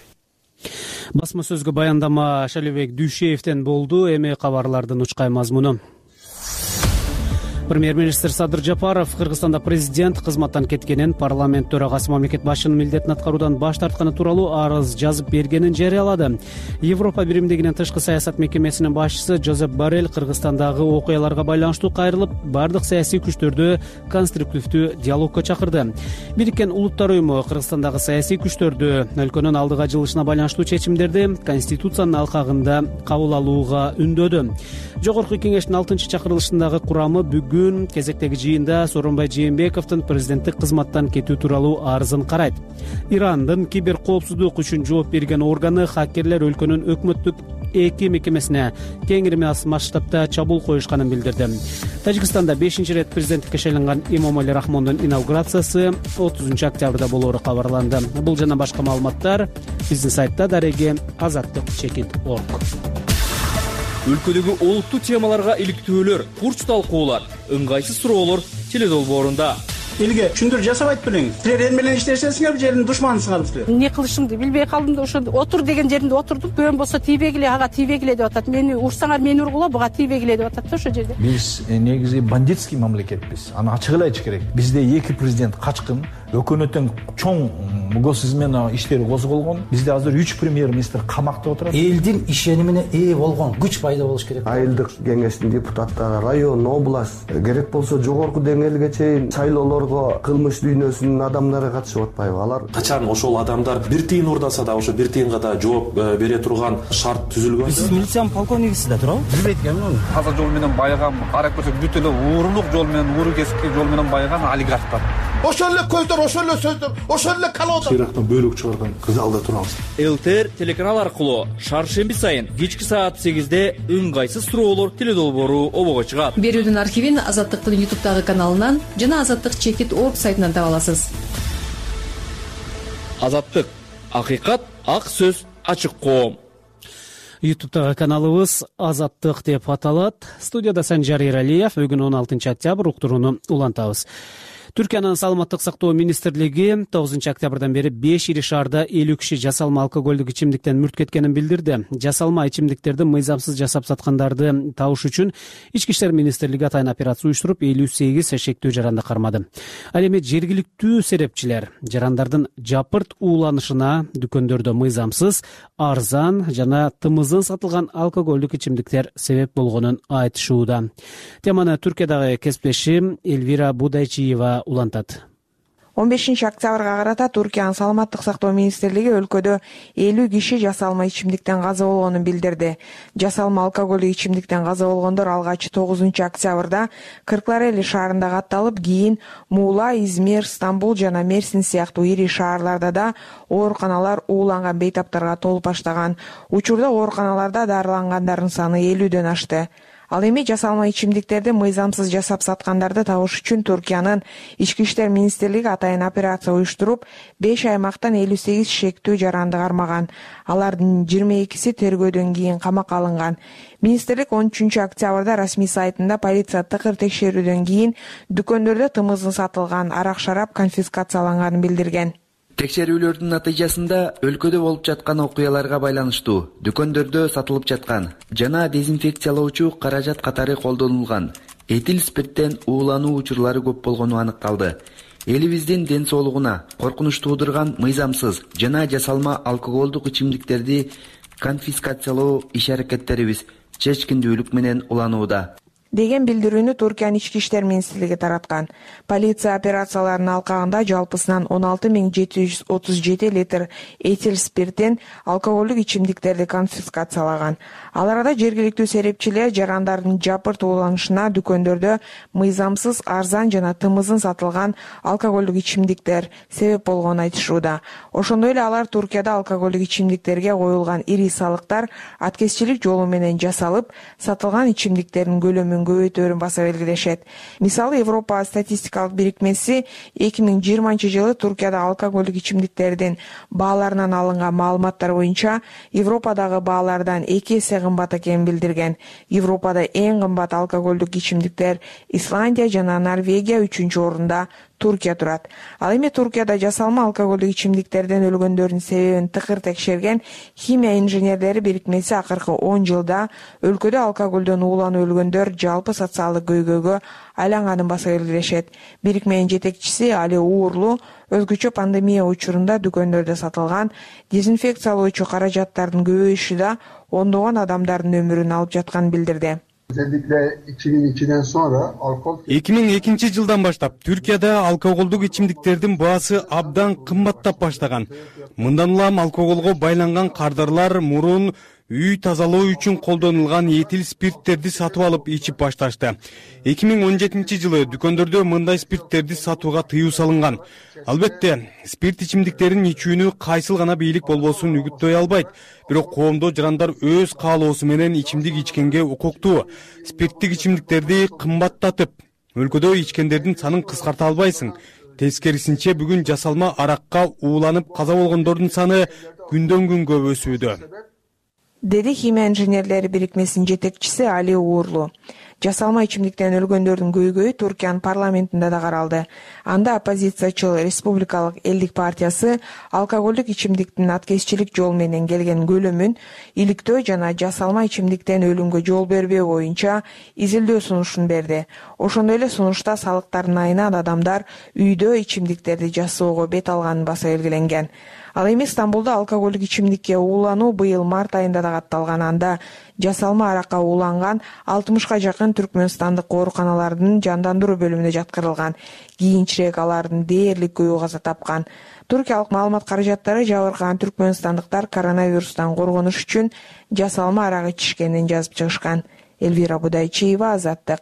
Басма сөзгө баяндама Шалибек Дүйшеевден болду. Эми кабарлардын учкай мазмуну. Премьер-министр Садыр Жапаров Кыргызстанда президент кызматтан кеткенин, парламент төрагасы мамлекет башчынын милдетин аткаруудан баш тартканы тууралуу арыз жазып бергенин жарыялады. Европа биримдигинин тышкы саясат мекемесинин башчысы Жозеп Боррелл Кыргызстандагы окуяларга байланыштуу кайрылып, бардык саясий күчтөрдү конструктивдүү диалогко чакырды. Бириккен Улуттар уюму Кыргызстандагы саясий күчтөрдү өлкөнүн алдыга жылышына байланыштуу чечимдерди Конституциянын алкагында кабыл алууга үндөдү. Жогорку кеңештин 6-чакырылышындагы курамы бүгүн кезектеги жыйында Сооронбай Жээнбековдун президенттик кызматтан кетүү тууралуу арызын карайт. Ирандын кибер коопсуздук үчүн жооп берген органы хакерлер өлкөнүн өкмөттүк 2 мекемесине кеңири масштабта чабуул коюшканын билдирди. Тажикстанда 5-рет президенттикке шайланган Эмомали Рахмондун инаугурациясы 30 октябрда болоору кабарланды. Бул жана башка маалыматтар биздин сайтта дареги azattik.org. Өлкөдөгү олуттуу темаларга иликтөөлөр, курч талкуулар, ыңгайсыз суроолор теледолбоорунда. Элге түшүндүрүү жасабайт белең. Силер эл менен иштешесиңер, бул жердин душманысыңар силер. Эмне кылышымды билбей калдым да ошондо отур деген жеринде отурдум. Бөөн болсо тийбегиле, ага тийбегиле деп атат. Мени урсаңар мени ургула, буга тийбегиле деп атат да ошол жерде. Биз негизи бандитский мамлекетпиз. Аны ачык эле айтыш керек. Бизде 2 президент качкын, өкмөттүн чоң госизмен иштери козголгон. Бизде азыр 3 премьер-министр камакта отурат. Элдин ишенимине ээ болгон күч пайда болуш керек. Айылдык кеңештин депутаттары, район, область, керек болсо жогорку деңгээлге чейин шайлоолорго кылмыш дүйнөсүнүн адамдары катышып атпайбы? Алар качан ошол адамдар бир тыйын урдаса да ошо бир тыйынга да жооп бере турган шарт түзүлгөн. Сиз милициянын полковнигисиз да туурабы? Билбейт экенмин. Таза жол менен байыган, карап көрсөк бүт эле уурулук жол менен, ууру кесиптик жол менен байыган олигархтар. Ошол эле көздөр, ошол эле сөздөр, ошол эле калоодор. Ирактан бөлүк чыгарган залда турабыз. ЛТР телеканал аркылуу шаршемби сайын кечки саат 8-де ыңгайсыз суроолор теледолбоору обого чыгат. Берүүдүн архивин Азаттыктын YouTube'дагы каналынан жана azattik.org сайтынан таба аласыз. Азаттык, акыйкат, ак сөз, ачык коом. YouTube'дагы каналыбыз Азаттык деп аталат. Студияда Санжар Эралиев. Бүгүн 16 октябрь уктурууну улантабыз. Түркиянын саламаттык сактоо министрлиги 9 октябрдан бери 5 ири шаарда 50 киши жасалма алкоголдук ичимдиктен мүрт кеткенин билдирди. Жасалма ичимдиктерди мыйзамсыз жасап саткандарды табыш үчүн Ички иштер министрлиги атайын операция уюштуруп 58 шектөө жаранды кармады. Ал эми жергиликтүү серепчилер жарандардын жапырт ууланышына дүкөндөрдө мыйзамсыз, арзан жана тымызын сатылган алкоголдук ичимдиктер себеп болгонун айтышууда. Теманы Түркиядагы кесиптешим Эльвира Будайчиева улантат. 15 октябрга карата Түркиянын саламаттык сактоо министрлиги өлкөдө 50 киши жасалма ичимдиктен каза болгонун билдирди. Жасалма алкоголдук ичимдиктен каза болгондор алгач 9 октябрда Кыркларели шаарында катталып, кийин Муула, Измир, Стамбул жана Мерсин сыяктуу ири шаарларда да ооруканалар ууланган бейтаптарга толуп баштаган. Учурда ооруканаларда дарылангандардын саны 50дөн ашты. Ал эми жасалма ичимдиктерди мыйзамсыз жасап саткандарды табыш үчүн Түркиянын Ички иштер министрлиги атайын операция уюштуруп, 5 аймактан 58 шектүү жаранды кармаган. Алардын 22си тергөөдөн кийин камакка алынган. Министрлик 13 октябрда расмий сайтында полиция тыкыр текшерүүдөн кийин дүкөндөрдө тымызын сатылган арак-шарап конфискацияланганын билдирген. Текшерүүлөрдүн натыйжасында өлкөдө болуп жаткан окуяларга байланыштуу дүкөндөрдө сатылып жаткан жана дезинфекциялоочу каражат катары колдонулган этил спирттен уулануу учурлары көп болгону аныкталды. Элибиздин ден соолугуна коркунуч туудурган мыйзамсыз жана жасалма алкоголдук ичимдиктерди конфискациялоо иш-аракеттерибиз чечкиндүүлүк менен уланууда деген билдирүүнү Түркиянын Ички иштер министрлиги тараткан. Полиция операцияларынын алкагында жалпысынан 16737 литр этил спирттен алкоголдук ичимдиктерди конфискациялаган. Ал арада жергиликтүү серепчилер жарандардын жапырт ууланышына дүкөндөрдө мыйзамсыз, арзан жана тымызын сатылган алкоголдук ичимдиктер себеп болгонун айтышууда. Ошондой эле алар Түркияда алкоголдук ичимдиктерге коюлган ири салыктар аткезчилик жолу менен жасалып, сатылган ичимдиктердин көлөмүн көбөйтөөрүн баса белгилешет. Мисалы, Европа статистикалык бирикмеси 2020-жылы Түркияда алкоголдук ичимдиктердин бааларынан алынган маалыматтар боюнча Европадагы баалардан 2 эсе кымбат экенин билдирген. Европада эң кымбат алкоголдук ичимдиктер Исландия жана Норвегия 3-орунда Түркия турат. Ал эми Түркияда жасалма алкоголдук ичимдиктерден өлгөндөрдүн себебин тыкыр текшерген химия инженерлери бирикмеси акыркы 10 жылда өлкөдө алкоголдон ууланып өлгөндөр жалпы социалдык көйгөйгө айланганын баса белгилешет. Бирикменин жетекчиси Али Уурлу өзгөчө пандемия учурунда дүкөндөрдө сатылган дезинфекциялоочу каражаттардын көбөйүшү да ондогон адамдардын өмүрүн алып жатканын билдирди. Özellikle 2002'den sonra 2002 жылдан баштап Түркияда алкоголдук ичимдиктердин баасы абдан кымбаттап баштаган. Мындан улам алкоголго байланган кардарлар мурун үй тазалоо үчүн колдонулган этил спирттерди сатып алып ичип башташты. 2017 жылы дүкөндөрдө мындай спирттерди сатууга тыюу салынган. Албетте, спирт ичимдиктерин ичүүнү кайсыл гана бийлик болбосун үгүттөй албайт. Бирок коомдо жарандар өз каалоосу менен ичимдик ичкенге укуктуу. Спирттик ичимдиктерди кымбаттатып, өлкөдө ичкендердин санын кыскарта албайсың. Тескерисинче бүгүн жасалма аракка ууланып каза болгондордун саны күндөн күнгө өсүүдө, деди химия инженерлери бирикмесинин жетекчиси Али Уурлу. Жасалма ичимдиктен өлгөндөрдүн көйгөйү Түркиянын парламентинде да каралды. Анда оппозициячыл Республикалык элдик партиясы алкоголдук ичимдиктин аткезчилик жол менен келген көлөмүн иликтөө жана жасалма ичимдиктен өлүмгө жол бербөө боюнча изилдөө сунушун берди. Ошондой эле сунушта салыктардын айынан адамдар үйдө ичимдиктерди жасоого бет алганын баса белгиленген. Ал эми Стамбулда алкоголдук ичимдикке уулануу быйыл март айында да катталган. Анда жасалма аракка ууланган 60га жакын түркмөнстандык ооруканалардын жандандыруу бөлүмүнө жаткырылган. Кийинчерээк алардын дээрлик көбү каза тапкан. Түркиялык маалымат каражаттары жабыркаган түркмөнстандыктар коронавирустан коргонуш үчүн жасалма арак ичишкенин жазып чыгышкан. Эльвира Будайчиева, Азаттык.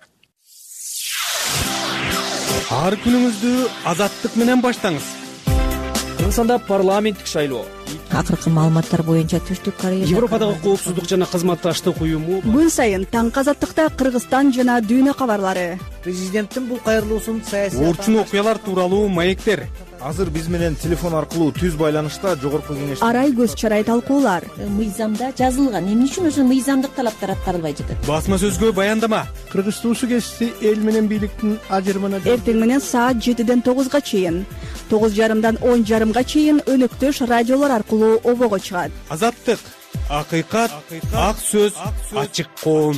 Ар күнүңүздү Азаттык менен баштаңыз. Кыргызстанда парламенттик шайлоо. Акыркы маалыматтар боюнча Түштүк Корея Европадагы коопсуздук жана кызматташтык уюму күн сайын таңкы Азаттыкта Кыргызстан жана дүйнө кабарлары. Президенттин бул кайрылуусун саясий орчун окуялар тууралуу маектер. азыр биз менен телефон аркылуу түз байланышта жогорку кеңеш арай көз чарай талкуулар. Мыйзамда жазылган, эмне үчүн ошо мыйзамдык талаптар аткарылбай жатат? Басма сөзгө баяндама. Кыргыз туусу кести эл менен бийликтин ажырымына Эртең менен саат 7-ден 9-га чейин, 9:30-дан 10:30-га чейин өнөктөш радиолор аркылуу обого чыгат. Азаттык, акыйкат, ак сөз, ачык коом.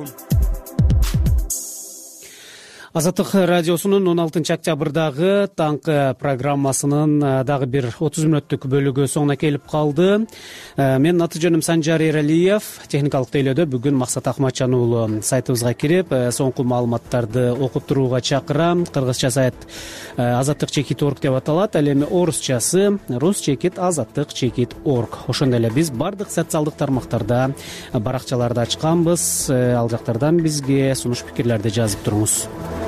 Азаттык радиосунун 16 октябрдагы таңкы программасынын дагы бир 30 мүнөттүк бөлүгү соңуна келип калды. Менин аты жөнүм Санжар Эралиев. Техникалык тейлөөдө бүгүн Максат Ахматжан уулу сайтыбызга кирип, соңку маалыматтарды окуп турууга чакырам. Кыргызча сайт azattik.org деп аталат. Ал эми орусчасы rus.azattik.org. Ошондой эле биз бардык социалдык тармактарда баракчаларды ачканбыз. Ал жактардан бизге сунуш пикирлерди жазып туруңуз.